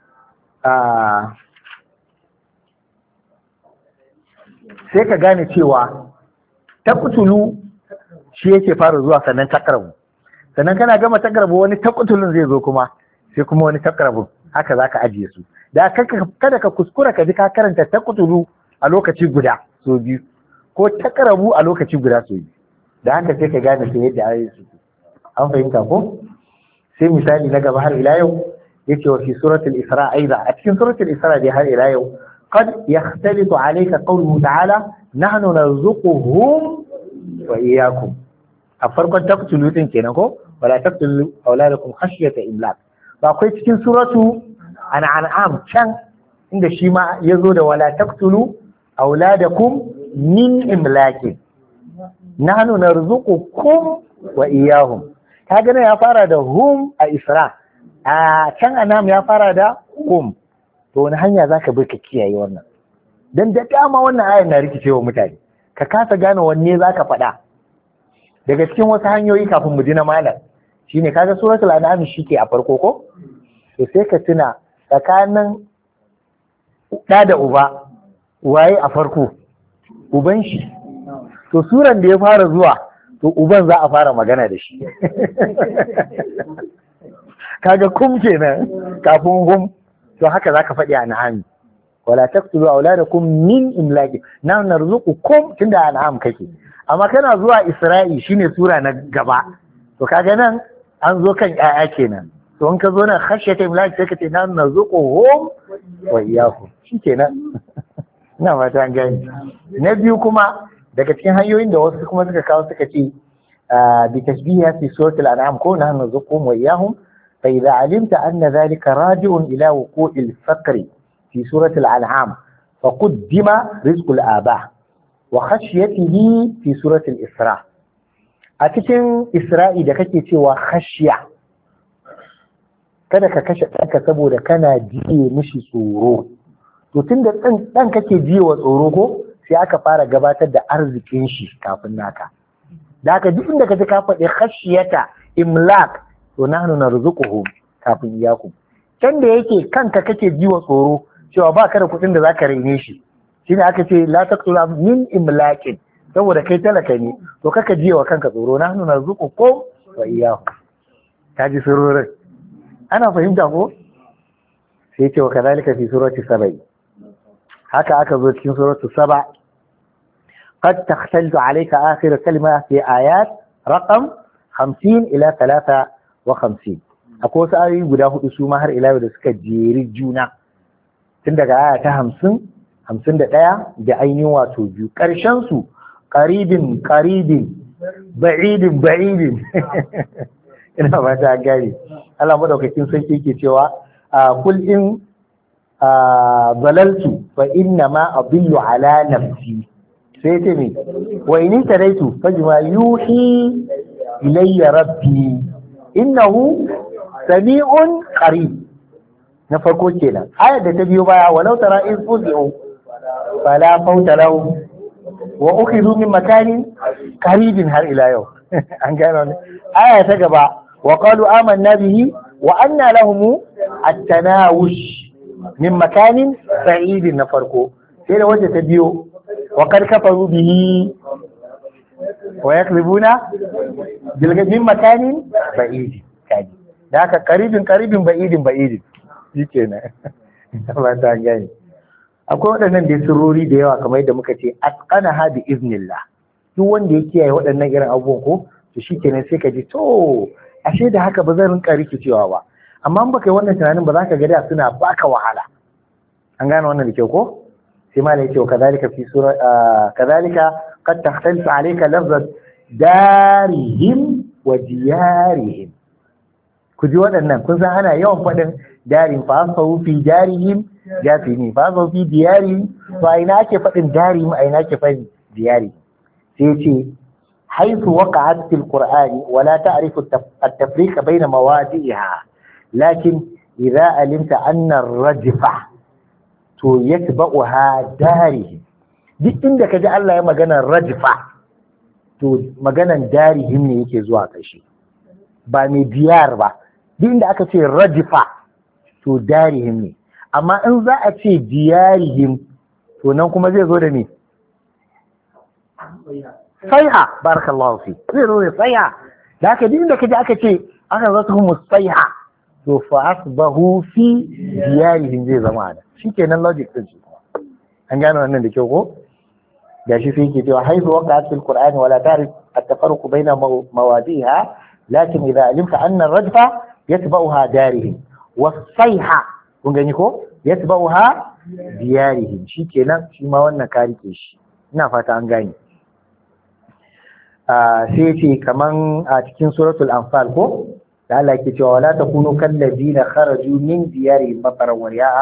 sai ka gane cewa taqtulu shi yake fara zuwa sannan taqrabu sannan kana gama taqrabu wani taqtulun zai zo kuma sai kuma wani taqrabu haka zaka ajiye su da kada ka kuskura ka ji ka karanta taqtulu a lokaci guda so biyu ko taqrabu a lokaci guda so biyu da haka sai ka gane sai yadda ayoyi su an fahimta ko sai misali na gaba har ila yau yace wa fi suratul isra aidan a cikin suratul isra dai har ila yau قد يختلط عليك قوله تعالى نحن نرزقهم وإياكم أفرقا تقتلوا تنكينكو ولا تقتلوا أولادكم خشية إملاق فأقول تكين سورة أنا عن عام شان عند الشيماء يزود ولا تقتلوا أولادكم من إملاك نحن نرزقكم وإياهم كأجنا يا فرد هم إسراء كان أنام يا فرد هم to wani hanya za ka bi ka kiyaye wannan don da dama wannan ayar na rikicewa mutane ka kasa gane wanne za ka faɗa daga cikin wasu hanyoyi kafin mu ji na malam shine kaga suratul an'am ke a farko ko to sai ka tuna tsakanin ɗa da uba waye a farko uban shi to suran da ya fara zuwa to uban za a fara magana da shi kaga kum kenan kafin hum to haka zaka faɗi a na'ami wala taqtulu auladakum min imlaqi na narzuqukum tunda an'am kake amma kana zuwa isra'i shine sura na gaba to kaga nan an zo kan ƴaƴa kenan to in ka zo nan khashyata imlaqi sai ka ce na narzuquhum wa iyyakum shikenan ina fata an gani na biyu kuma daga cikin hanyoyin da wasu kuma suka kawo suka ce bi tashbiha fi suratul an'am ko na narzuquhum wa iyyahum فإذا علمت أن ذلك راجع إلى وقوع الفقر في سورة الأنعام فقدم رزق الآباء وخشيته في سورة الإسراء أتكن إسراء إذا كنت سوى خشية kada ka kashe ɗanka saboda kana jiye mishi tsoro to tun da ɗan kake jiye wa tsoro ko sai aka fara gabatar da arzikin shi kafin naka da haka duk inda ka ji ka faɗi khashiyata imlak to nahnu narzuquhum kafin iyakum can da yake kanka kake jiwa tsoro cewa ba ka da kuɗin da zaka raine shi shine aka ce la taqtulu min imlakin saboda kai talaka ne to kaka jiwa kanka tsoro nahnu narzuqukum wa iyyahum kaji surorin ana fahimta ko sai ce wa kadhalika fi surati sabai haka aka zo cikin suratu saba قد تختلط عليك آخر كلمة في آيات رقم 50 إلى 53 akwai wasu ayoyi guda hudu su ma har ila da suka jeri juna tun daga aya ta 50 51 da ainihin wato biyu karshen su qaribin ba'idin ina ba ta gari Allah madaukakin sarki yake cewa kul in balaltu fa inna ma adillu ala nafsi sai ce ne wa in taraitu fajma yuhi ilayya rabbi innahu sami'un qarib na farko kenan ayar da ta biyo baya walau tara iz fuzi'u fala fawta lahu wa ukhidhu min makanin qaribin har ila yau an gano ne aya ta gaba wa qalu amanna bihi wa anna lahum at-tanawush min makanin sa'idin na farko sai da wacce ta biyo wa qad kafaru bihi wa yakribuna min makanin ba'id kaji da haka karibin ba'idin shikenan ba ta gani akwai waɗannan da surori da yawa kamar yadda muka ce atqanaha bi iznillah duk wanda ya kiyaye waɗannan irin abubuwan ko to shikenan sai ka ji to ashe da haka ba zan rinka rikicewa ba amma in baka yi wannan tunanin ba za ka ga da suna baka wahala an gane wannan da kyau ko sai ma ya ce wa kadhalika fi sura kadhalika qad takhtalifu alayka lafzat darihim wa diyarihim ku ji waɗannan kun san ana yawan faɗin darin fa asbahu fi darihim jafini fa asbahu fi diyarihim, to a ina ake faɗin darihim, a ina ake faɗin diyari? sai ce حيث وقعت في القرآن ولا تعرف التفريق بين مواضعها لكن إذا علمت أن الرجفة يتبعها داره. duk inda ka ji Allah ya magana rajfa to maganan darihim ne yake zuwa ƙarshe ba mai diyar ba. duk inda aka ce rajfa to darihim ne, amma in za a ce diyarihim to nan kuma zai zo da me saiha. barakallahu fi, zai zo da saiha. da haka duk inda ka ji aka ce aka zata hu musaiha to fa asbahu fi diyarihim zai zama da shikenan logic din shi. an gano wannan da kyau ko? gashi sai yake cewa haizu waqa'at fil qur'ani wala ta'rif at-tafarruq bayna mawadi'iha lakin idha alimta anna ar-rajfa yatba'uha darihim was-sayha, kun gani ko yatba'uha diyarihim, shikenan shi ma wannan ka rike shi, ina fata an gane. sai ce kaman a cikin suratul anfal ko da Allah yake cewa wala takunu kal ladina kharaju min diyarihim bataran wa riya'a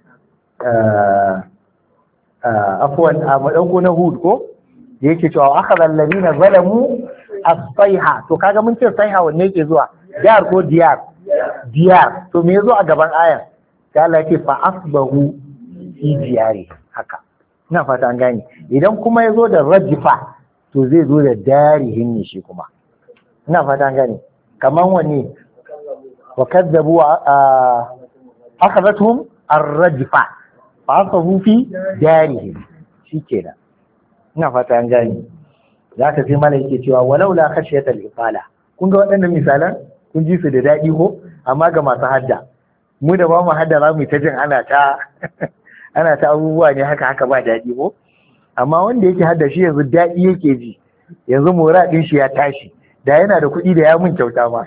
afwan a madauko na hud ko da yake cewa akhadha alladhina zalamu as-sayha. to kaga mun ce sayha wanne yake zuwa, diyar ko diyar? Diyar. to me yazo a gaban ayan? da Allah yake fa asbahu fi diyari, haka ina fata an gane. idan kuma yazo da rajfa to zai zo da darihin ne shi kuma, ina fata an gane. kaman wani wa kadzabu akhadathum ar-rajfa fasahu fi darihim, shikenan ina fata an gane. zaka sai malai yake cewa walaula khashiyatal ifala. kun ga waɗannan misalan kun ji su da daɗi ko? amma ga masu hadda, mu da ba mu hadda za mu ta jin ana ta abubuwa ne haka ba daɗi ko? amma wanda yake hadda shi yanzu daɗi yake ji, yanzu mora ɗin shi ya tashi, da yana da kuɗi da ya mun kyauta ma.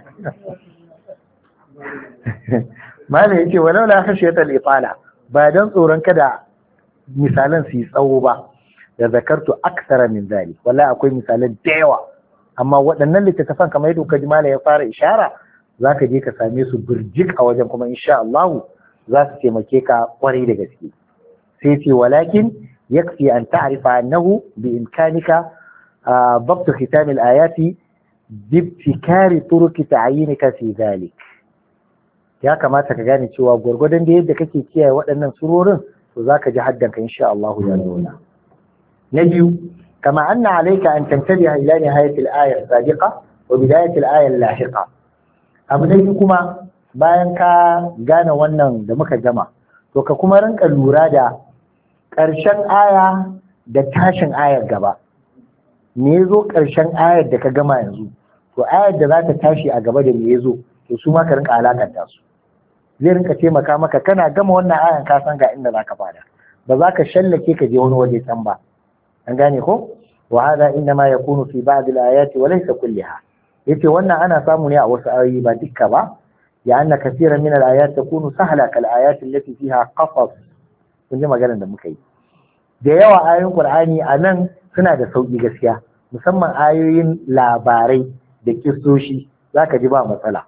malai yace walaula khashiyatal ifala, ba dan tsoron kada misalan su yi tsawo ba da zakartu aksara min zalik. wallahi akwai misalan da yawa, amma waɗannan littattafan kamar yadda kuka ji malai ya fara ishara, zaka je ka same su burjik a wajen, kuma insha Allah za su taimake ka kwarai da gaske. sai ce walakin yakfi an ta'rifa annahu bi imkanika ضبط ختام الآيات بابتكار طرق تعيينك في ذلك. ya kamata ka gane cewa gwargwadon da yadda kake kiyaye waɗannan surorin to zaka ji haddanka insha Allah ya nuna. na biyu, kama anna alayka an tantabiha ila nihayati al-aya as-sabiqa wa bidayati al-aya al-lahiqa. abu da kuma bayan ka gane wannan da muka gama, to ka kuma rinka lura da ƙarshen aya da tashin ayar gaba. me yazo ƙarshen ayar da ka gama yanzu, to ayar da za ta tashi a gaba da me yazo, to su ma ka rinka alakanta su. zai rinka taimaka maka, kana gama wannan ayan ka san ga inda zaka fada, ba za ka shallake ka je wani waje can ba. an gane ko? wa hada inma yakunu fi ba'd al-ayati wa laysa kulliha. yace wannan ana samu ne a wasu ayoyi ba dukka ba. ya anna kaseeran min al-ayat takunu sahla kal ayat allati fiha qasas. kun ji maganar da muka yi, da yawa ayoyin Qur'ani anan suna da sauki gaskiya, musamman ayoyin labarai da kissoshi zaka ji ba matsala.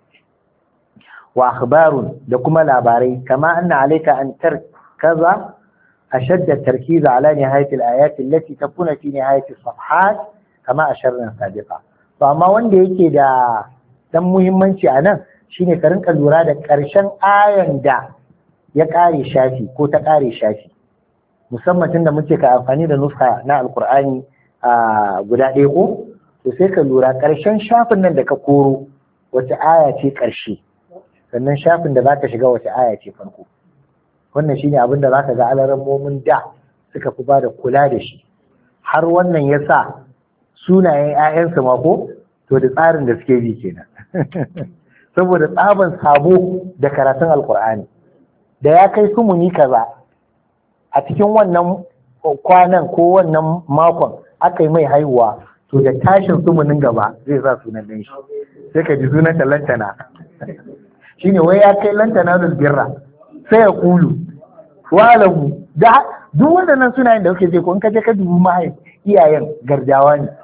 wa akhbarun da kuma labarai, kama anna alayka an tarkaza ashadda tarkiz ala nihayat al-ayat allati takuna fi nihayat as-safhat kama asharna sabiqa. to amma wanda yake da dan muhimmanci anan shine ka rinka lura da karshen ayan da ya kare shafi ko ta kare shafi, musamman tunda muke ka amfani da nuska na alqur'ani guda ɗaya ko, to sai ka lura karshen shafin nan da ka koro wace aya ce karshe, sannan shafin da za ka shiga wace aya ce farko. wannan shine abin da za ka ga alarammomin da suka fi ba da kula da shi, har wannan ya sa sunayen 'ya'yansu ma ko to da tsarin da suke bi kenan. saboda tsaban sabo da karatun alkur'ani, da ya kai sumuni kaza a cikin wannan kwanan ko wannan makon aka yi mai haihuwa, to da tashin sumunin gaba zai sa sunan ɗan shi, sai ka ji sunan lantana. shine wai ya kai lantana da birra sai ya kulu walamu da duk waɗannan sunayen da kuke je ko in ka je ka dubi iyayen gardawa ne.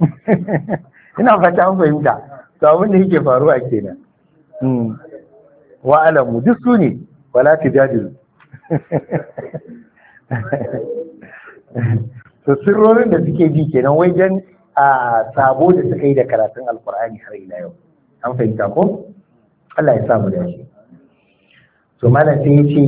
ina fata an fahimta, to abin da yake faruwa kenan. wa alamu duk su ne wala tujadilu to sirrorin da suke ji kenan wai dan sabo da suka yi da karatun alkur'ani har ila yau an fahimta ko Allah ya samu da shi to malam sai ya ce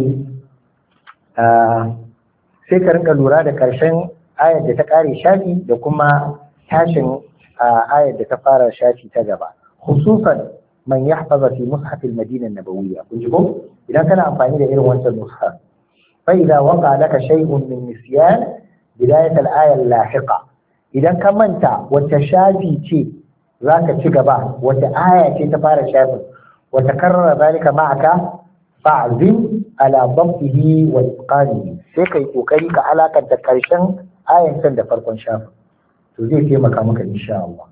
sai ka rinka lura da karshen ayar da ta kare shafi da kuma tashin ayar da ta fara shafi ta gaba khususan man yahfaza fi mushaf al-madina an-nabawiyya kun ji ko idan kana amfani da irin wancan mushaf fa idza waqa laka shay'un min nisyan bidayat al-aya al-lahiqa idan ka manta wata shafi ce zaka ci gaba wata aya ce ta fara shafin wata karrara zalika ma'aka fa'zim ala dhabtihi wa itqanihi sai kai kokari ka alakanta karshen ayan can da farkon shafin to zai taimaka maka insha Allah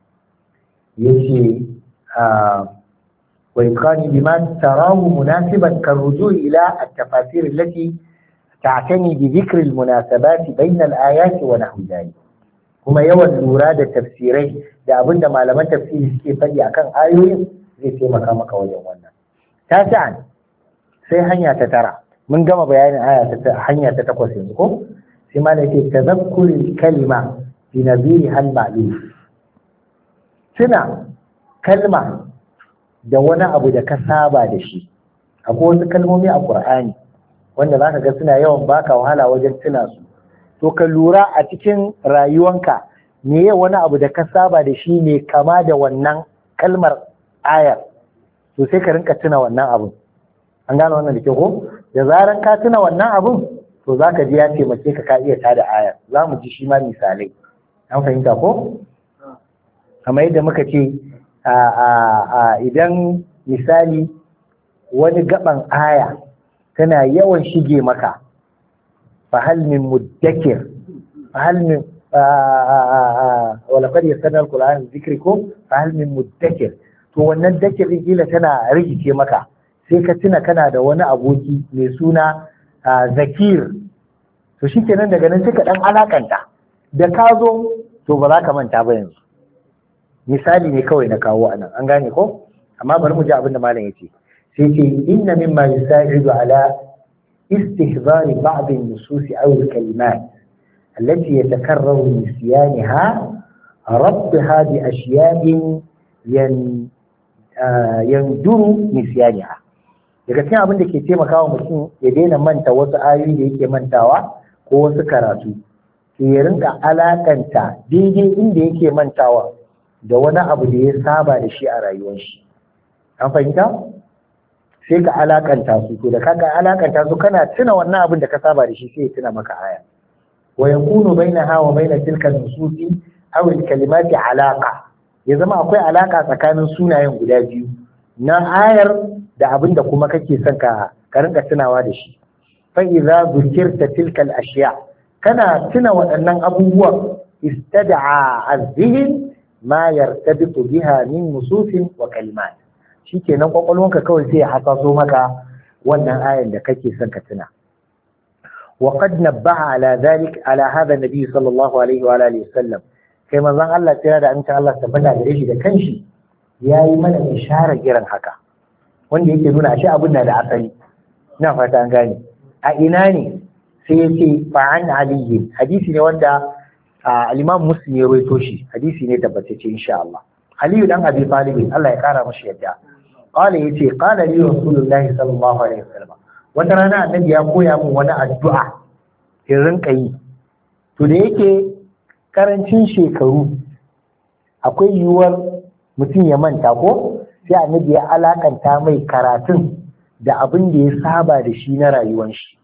yace wa itqani bima tarahu munasiban karruju ila at-tafasir allati ta'tani bi dhikr al-munasabat bayna al-ayat wa nahwi dhalik kuma yawan lura da tafsirai da abinda malaman tafsiri suke faɗi akan ayoyin zai taimaka maka wajen wannan tasa'an sai hanya ta tara mun gama bayanin hanya ta takwas yanzu ko sai ma da ke tazakkuril kalima bi naziri hal ma'luf tuna kalma da wani abu da ka saba da shi akwai wasu kalmomi a Qur'ani wanda zaka ga suna yawan baka wahala wajen tuna su to ka lura a cikin rayuwanka me wani abu da ka saba da shi ne kama da wannan kalmar ayar to sai ka rinka tuna wannan abun an gane wannan da ke ko da zaran ka tuna wannan abun to za ka ji ya taimake ka iya tada aya za mu ji shi ma misalai an fahimta ko kamar yadda muka ce idan misali wani gaban aya tana yawan shige maka fahal min muddakir fahal min walaqad yassarna alquran dhikri ko fahal min muddakir to wannan dakir kila tana rikice maka sai ka tuna kana da wani aboki mai suna zakir to shi kenan daga nan suka dan alakanta da ka zo to ba za ka manta ba yanzu misali ne kawai na kawo anan an gane ko amma bari mu ji abin da malam yace sai ce inna mimma yusa'idu ala istihzar ba'd an-nusus aw al-kalimat allati yatakarraru nisyanha rabtaha bi ashya'in yanduru nisyaniha daga cikin abin da ke taimakawa mutum ya daina manta wasu ayoyi da yake mantawa ko wasu karatu sai ya rinka alakanta daidai inda yake mantawa da wani abu da ya saba da shi a rayuwar shi an fahimta sai ka alakanta su to da kaga alakanta su kana tuna wannan abin da ka saba da shi sai ya tuna maka aya wa yakunu bainaha wa baina tilka nususi aw al-kalimati alaqa ya zama akwai alaka tsakanin sunayen guda biyu na ayar da abin da kuma kake son ka rinka tunawa da shi fa idza zukirta tilka al-ashya kana tuna waɗannan abubuwan istad'a az-zihn ma yartabitu biha min nususin wa kalimat shikenan kwakwalwanka kawai sai ya hasaso maka wannan ayar da kake son ka tuna wa qad nabbaha ala dhalik ala hadha an-nabi sallallahu alaihi wa alihi wasallam kai manzon Allah tsira da amincin Allah tabbata gare shi da kanshi ya yi mana isharar irin haka wanda yake nuna ashe abin na da asali ina fata an gane a ina ne sai ya ce fa'an aliyu hadisi ne wanda al-imam muslim ya rawaito shi hadisi ne tabbatacce insha Allah aliyu dan abi talib Allah ya kara mashi yadda qala yace qala li rasulullahi sallallahu alaihi wasallam wata rana annabi ya koya min wani addu'a in rinka yi to da yake karancin shekaru akwai yiwuwar mutum ya manta ko sai annabi ya alakanta mai karatun da abin da ya saba da shi na rayuwar shi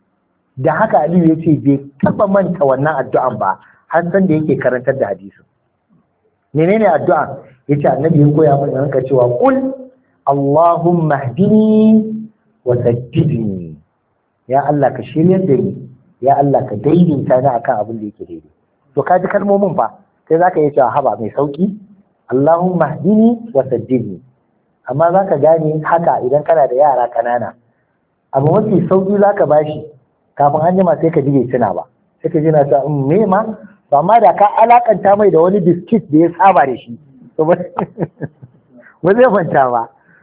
da haka Aliyu ya ce bai taba manta wannan addu'an ba har san da yake karantar da hadisin menene addu'a yace annabi ya koya mana ranka cewa qul Allahumma hdini wa saddidni ya Allah ka shiryar da ni ya Allah ka daidaita ni akan abin da yake daidai to ka ji kalmomin fa sai zaka iya cewa haba mai sauki Allahumma hdini wa saddidni amma zaka gane haka idan kana da yara kanana abu mafi sauki zaka bashi kafin an jima sai ka ji bai tuna ba sai ka ji na ta me ma to amma da ka alakanta mai da wani biskit da ya saba da shi to ba zai manta ba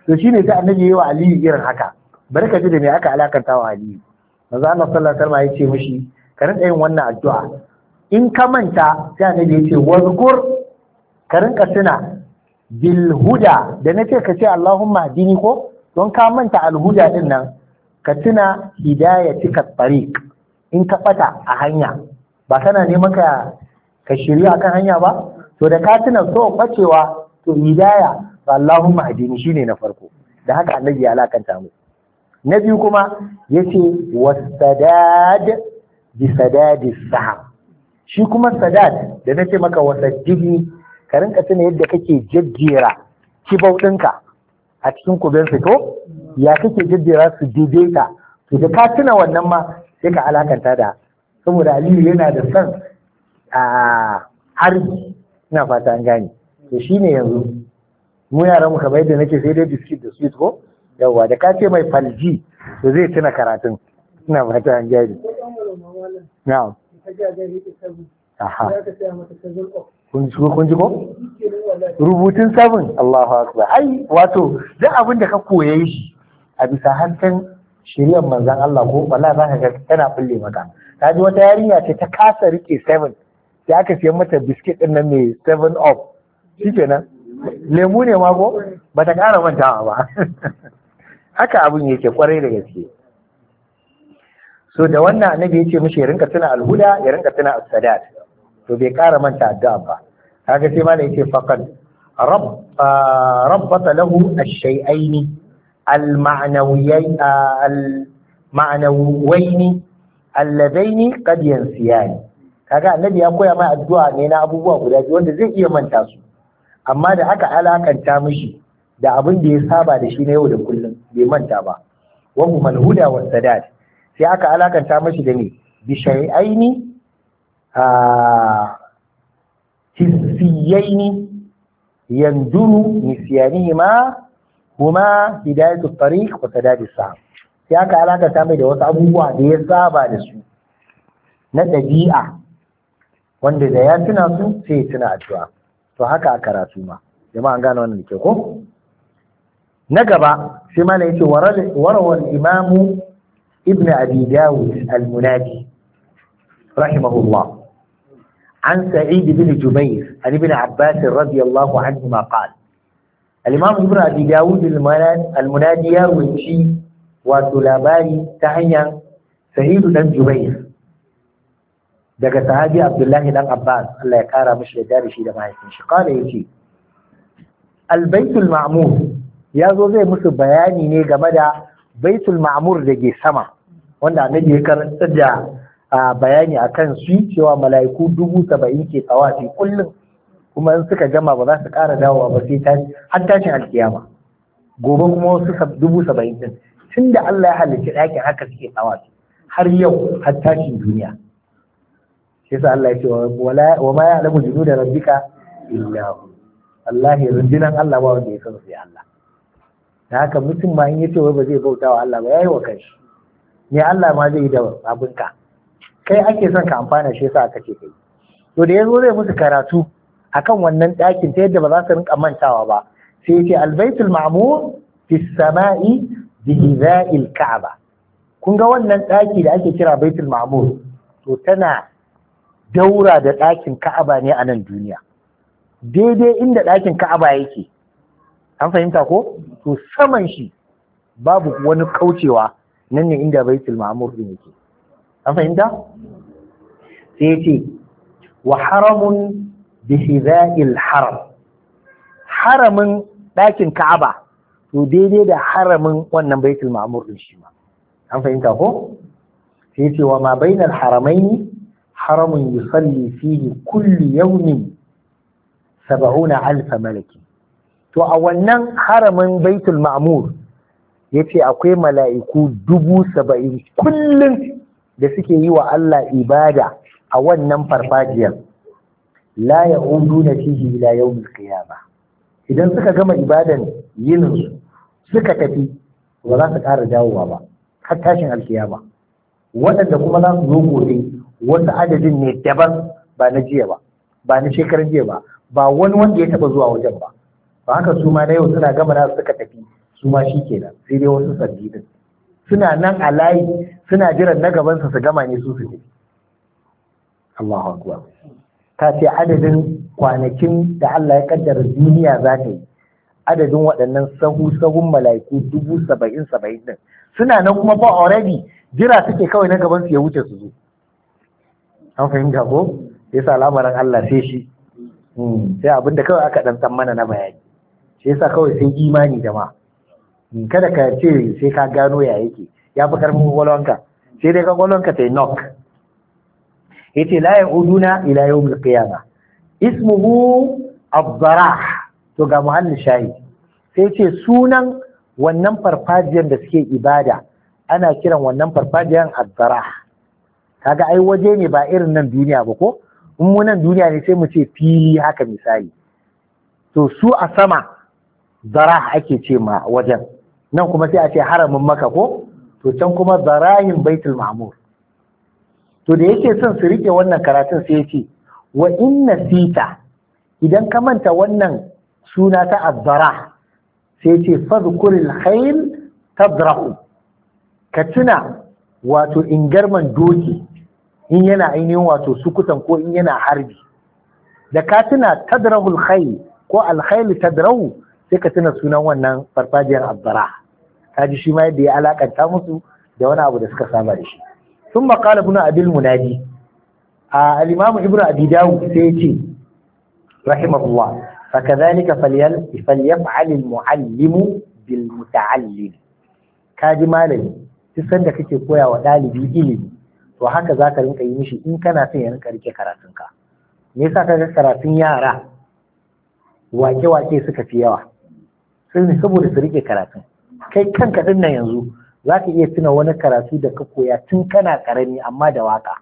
to shine sai annabi yayi wa aliyu irin haka bari ka ji da me aka alakanta wa aliyu manzo Allah sallallahu alaihi wasallam ya ce mishi ka rinka yin wannan addu'a in ka manta sai annabi ya ce wazkur ka rinka tuna bil huda da nace ka ce Allahumma hadini ko don ka manta al huda din nan ka tuna hidayatika tariq in ka bata a hanya ba kana neman ka shirya akan hanya ba to da ka tuna so bacewa to hidaya ba Allahumma hadini shine na farko da haka annabi ya alakanta mu na biyu kuma yace wasadad bi sadadis sahab shi kuma sadad da nace maka wasaddini ka rinka tuna yadda kake jajjera kibau ɗinka a cikin kuben fito ya kake jajjera su daidaita to da ka tuna wannan ma sai ka alakanta da saboda Aliyu yana da son a harbi ina fata an gane to shine yanzu mu yaran mu kamar yadda nake sai dai biskit da sweet ko yawa da ka ce mai falji to zai tuna karatun ina fata an gane na'am aha kun ji ko rubutun sabon Allahu akbar ai wato duk abin da ka koye shi a bisa hankan shiriyar manzon Allah ko wallahi zaka ga tana bulle maka kaji wata yarinya ce ta kasa rike 7 sai aka siya mata biskit din nan mai 7 up shikenan lemu ne ma ko bata kara mantawa ba haka abin yake kwarai da gaske so da wannan annabi yace mishi ya rinka tuna alhuda ya rinka tuna as-sadat to bai kara manta addu'a ba kaga sai ma yace faqad rabbata lahu ash-shay'aini al-ma'nawiyayn al-ma'nawiyayn alladaini qad yansiyani kaga annabi ya koya mai addu'a ne na abubuwa guda biyu wanda zai iya manta su amma da aka alakanta mishi da abin da ya saba da shi na yau da kullum bai manta ba wa hum al-huda was sadad sai aka alakanta mishi da ne bi shay'aini hissiyaini yanduru nisyanihima huma hidayatu tariq wa sadad as-sahm sai aka alakanta mai da wasu abubuwa da ya saba da su na ɗabi'a wanda da ya tuna su sai ya tuna addu'a to haka a karatu ma jama'a an gane wannan da ke ko na gaba sai ma yace warawal imamu ibn abi dawud al-munadi rahimahullah عن سعيد بن جبير عن ابن عباس رضي الله عنهما قال الإمام ابن أبي داود المنادي يروي وتلاباري تهيا سعيد بن جبير daga sahabi Abdullahi dan Abbas Allah ya kara mishi da shi da mahaifin shi kala yace al-baitul ma'mur yazo zai musu bayani ne game da baitul ma'mur da ke sama wanda annabi ya karanta da bayani akan su cewa mala'iku 70,000 ke tsawafi kullum kuma in suka gama ba za su ƙara dawowa ba sai har tashin alkiyama gobe kuma wasu 70,000 din tunda Allah ya halicci ɗakin haka suke tsawafi har yau har tashin duniya yasa Allah ya ce wa ma ya'lamu junuda rabbika illa hu wallahi rundunan Allah ba wanda ya san sai Allah da haka mutum ma in yace wai ba zai bauta wa Allah ba yayi wa kanshi ne Allah ma zai yi da abinka kai ake son ka amfana shi yasa aka ce kai to da yazo zai musu karatu akan wannan ɗakin ta yadda ba za su rinka mantawa ba sai ya ce albaitul ma'mur fi samai bi hidha'il ka'aba kun ga wannan ɗaki da ake kira baitul ma'mur to tana daura da ɗakin Ka'aba ne a nan duniya daidai inda ɗakin Ka'aba yake an fahimta ko to saman shi babu wani kaucewa nan ne inda baitul ma'mur din yake an fahimta sai yace wa haramun bi hidha'il haram haramin ɗakin Ka'aba to daidai da haramin wannan baitul ma'mur din shi ma an fahimta ko sai yace wa ma bainal haramaini haramun yusalli fihi kulli yawmin 70,000 malaki to a wannan haramin baitul ma'mur yace akwai mala'iku 70,000 kullum da suke yi wa Allah ibada a wannan farfajiyar la ya'uduna fihi ila yawmil qiyamah idan suka gama ibadan yin suka tafi ba za su ƙara dawowa ba har tashin alkiyama waɗanda kuma za su zo gobe wasu adadin ne daban ba na jiya ba ba na shekaran jiya ba ba wani wanda ya taba zuwa wajen ba ba haka su ma na yau suna gama na suka tafi su ma shi kenan sai dai wasu sabbi din suna nan a layi suna jiran na gaban su gama ne su ne. Allahu akbar. Ka ce adadin kwanakin da Allah ya kaddara duniya za ta yi, adadin waɗannan sahun mala'iku 70,000 din suna nan kuma ba already jira suke kawai na gaban su ya wuce su zo. An fahimta ko? Yasa al'amarin Allah sai shi. Sai abinda kawai aka dan san mana na bayani. Shi yasa kawai sai imani jama'a. Kada ka ce sai ka gano ya yake, ya fi karfin kwakwalwanka, sai dai kwakwalwanka ta yi knock. Yace la ya'uduna ila yawmil qiyamah. Ismuhu Abdarah. To ga muhallin shahid. Sai ce sunan wannan farfajiyar da suke ibada ana kiran wannan farfajiyar Abdarah. Kaga ai waje ne ba irin nan duniya ba ko? In mu nan duniya ne sai mu ce fili haka misali. To su a sama Zarah ake ce ma wajen. Nan kuma sai a ce haramin Makka ko? To can kuma Zarahin Baitul Ma'mur. To da yake son su rike wannan karatun sai ya ce wa inna sita idan ka manta wannan suna ta Abdarah sai ce fadhkuril khayl tadrahu, ka tuna wato ingarman doki in yana ainihin wato sukutan ko in yana harbi, da ka tuna tadrahul khayl ko alkhayl tadrahu sai ka tuna sunan wannan farfajiyar Abdarah. Kaji shi ma yadda ya alakanta musu da wani abu da suka saba da shi. ثم قال ابن أبي المنادي الإمام ابن أبي داود سيتي رحمه الله فكذلك فليفعل المعلم بالمتعلم. kaji malami duk sanda kake koya wa ɗalibi ilimi to haka za ka rinka yi mishi in kana son ya rinka rike karatunka. Me yasa kaga karatun yara wake-wake suka fi yawa? sai ne saboda su rike karatun. Kai kanka din nan yanzu za ka iya tuna wani karatu da ka koya tun kana karami amma da waka.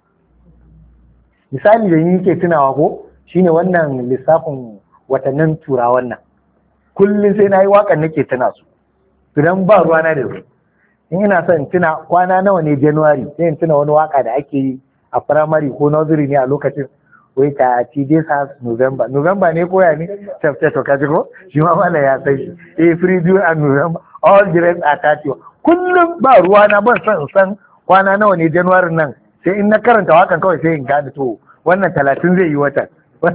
Misali da ni ke tunawa ko shine wannan lissafin watannin turawan nan. Kullum sai na yi wakan nake tuna su. Idan ba ruwana da su. In ina son tuna kwana nawa ne January sai in tuna wani waka da ake yi a primary ko nursery ne a lokacin. Wai ta ci days has November. November ne koya ne? Tafce to kaji ko? Shi ma mana ya sai shi. April, June and November. All the rest are 30. Kullum ba ruwa na ban san kwana nawa ne January nan sai in na karanta wakan kawai sai in gane to wannan 30 zai yi wata.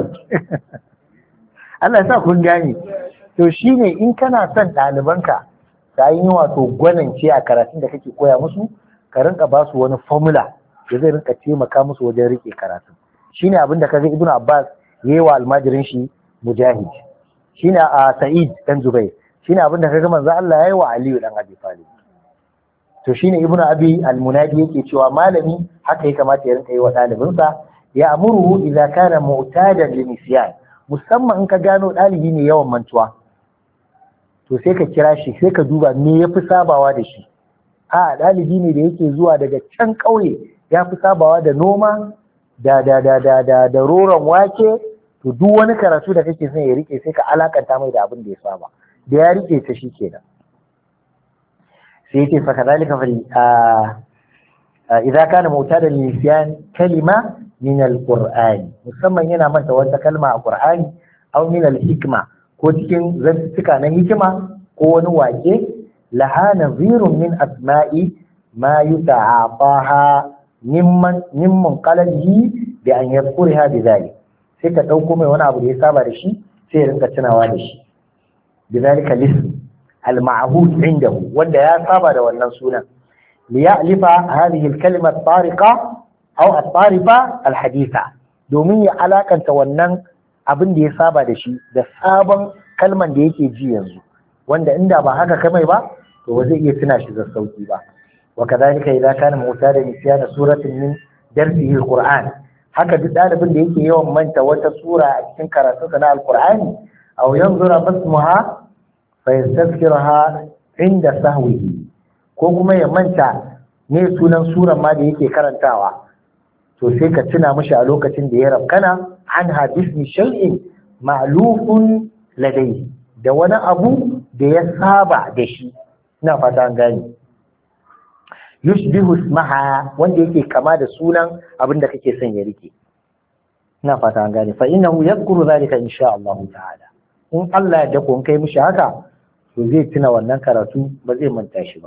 Allah ya sa kun gane. To shine in kana son ɗalibanka ka yi wato gwanance a karatun da kake koya musu ka rinka ba su wani formula da zai rinka taimaka musu wajen rike karatu. Shine abin da kaga Ibn Abbas yayi wa almajirin shi Mujahid. Shine a Sa'id dan Zubair. Shine abin da kaga manzo Allah yayi wa Aliyu dan Abi Talib. To shine Ibn Abi al-Munadi yake cewa malami haka ya kamata ya rinka yi wa ɗalibinsa ya amuru idza kana mu'tadan li nisyan, musamman in ka gano ɗalibi ne yawan mantuwa to sai ka kira shi sai ka duba me yafi sabawa da shi. A ɗalibi ne da yake zuwa daga can ƙauye ya fi sabawa da noma da roron wake, to duk wani karatu da kake son ya rike sai ka alakanta mai da abin da ya saba, da ya rike ta shi kenan. sai yake fa kadalika fa idza kana mu'tada lisyan kalima min alqur'ani, musamman yana manta wata kalma a qur'ani aw min alhikma ko cikin zantuka na hikima ko wani wake, laha nazirun min asma'i ma yuta'afaha mimman qalbihi bi an yadhkurha bi dhalik, sai ka dauko mai wani abu da ya saba da shi sai ya rinka tunawa da shi bi dhalika lism al-ma'hud indahu, wanda ya saba da wannan sunan, li ya'lifa hadhihi al-kalima at-tariqa aw at-tarifa al-haditha, domin ya alakanta wannan abin da ya saba da shi da sabon kalman da yake ji yanzu, wanda inda ba haka kamai ba to ba zai iya tuna shi da sauki ba. wa kadhalika idza kana mu'tada nisyana suratin min darsihi al-Qur'an, haka duk dalibin da yake yawan manta wata sura a cikin karatunsa na al-Qur'ani aw yanzura basmaha fa yastazkiraha inda sahwihi, ko kuma ya manta ne sunan suran ma da yake karantawa, to sai ka tuna mishi a lokacin da ya rabkana anha bismi shay'in ma'lufun ladayhi, da wani abu da ya saba da shi, ina fata an gane, yushbihu ismaha, wanda yake kama da sunan abin da kake son ya rike, ina fata an gane, fa innahu yadhkuru dhalika insha Allah ta'ala, in Allah ya dako kai mishi haka to zai tuna wannan karatu ba zai manta shi ba.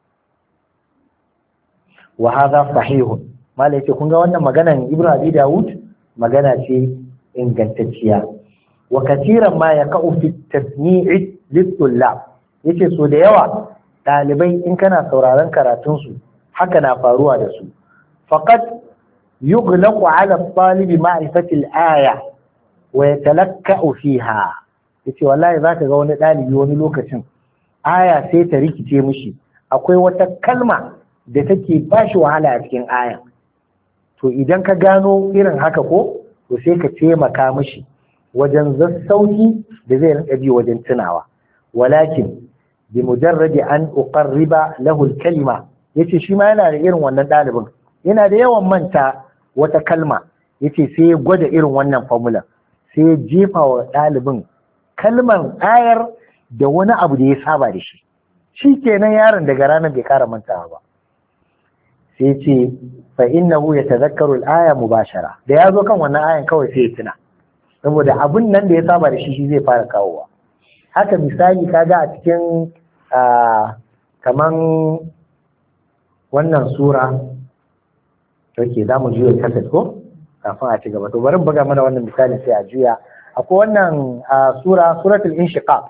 Wa hadha sahihun, malai ce kun ga wannan maganan Ibn Abi Dawud magana ce ingantacciya. Wa katiran ma yaqa'u fi tasni'i lit-tullab, yace so da yawa ɗalibai in kana sauraron karatun su haka na faruwa da su. Faqad yughlaqu 'ala at-talibi ma'rifati al-aya wa yatalakka'u fiha, yace wallahi zaka ga wani ɗalibi wani lokacin aya sai ta rikice mishi, akwai wata kalma da take bashi wahala a cikin aya. To idan ka gano irin haka ko, to sai ka taimaka mishi wajen zassauki da zai rinka bi wajen tunawa. Walakin bi mujarradi an uqarriba lahu al-kalima, yace shi ma yana da irin wannan ɗalibin yana da yawan manta wata kalma, yace sai ya gwada irin wannan formula, sai ya jefa wa ɗalibin kalmar ayar da wani abu da ya saba da shi, shi kenan yaron daga ranar bai kara mantawa ba. Sai ce fa innahu yatadhakkaru al-aya mubashara, da ya zo kan wannan ayan kawai sai ya tuna, saboda abun nan da ya saba da shi zai fara kawowa. Haka misali kaga a cikin kaman wannan sura, okay, za mu juya kaset ko kafin a ci gaba, to bari buga mana wannan misali sai a juya. Akwai wannan suratul inshiqaq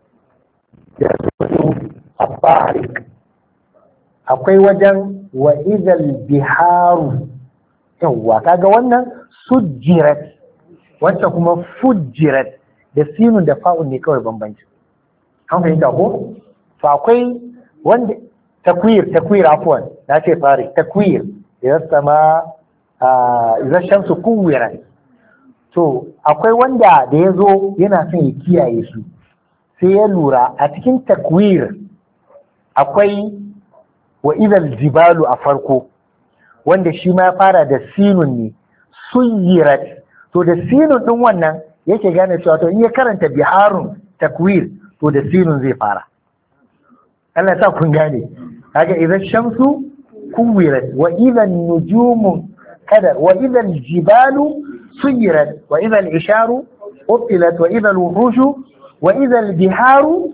da suratul at-tariq, akwai wajen wa idhal biharu, yawa kaga wannan sujjirat, wacce kuma fujjirat, da sinun da fa'un ne kawai bambanci. An fahimta ko? To akwai wanda takwir afwan, na ce fari takwir ya sama idan shamsu kuwirat. To akwai wanda da ya zo yana son ya kiyaye su, sai ya lura a cikin takwir akwai wa idal jibalu a farko, wanda shi ma ya fara da sinun ne, suyirat. To da sinun din wannan yake gane cewa to in ya karanta biharun takwir, to da sinun zai fara. Allah sa kun gane. Kaga idan shamsu kuwirat, wa idan nujumu kadar, wa idan jibalu suyirat, wa idan isharu utilat, wa idan wuhushu, wa idan biharu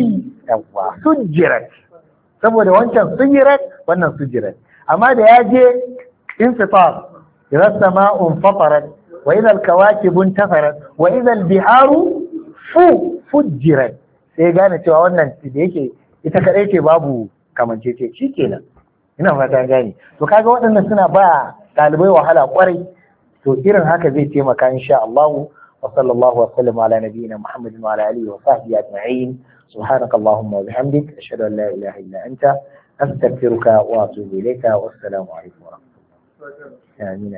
sujirat. Saboda wancan sujirat, wannan sujirat. Amma da ya je insitar, idan sama'un fatarat, wa idan kawakibun tafarat, wa idan biharu fujirat, sai gane cewa wannan da yake ita kadai ce babu kamancece, shi kenan. Ina fata gane. To kaga waɗannan suna ba ɗalibai wahala kwarai. To irin haka zai taimaka insha Allah. Wa sallallahu wa sallam ala nabiyyina Muhammadin wa ala alihi wa sahbihi ajma'in. Subhanaka Allahumma wa bihamdik, ashhadu an la ilaha illa anta, astaghfiruka wa atubu ilayka. Wassalamu alaikum wa rahmatullahi. Amin.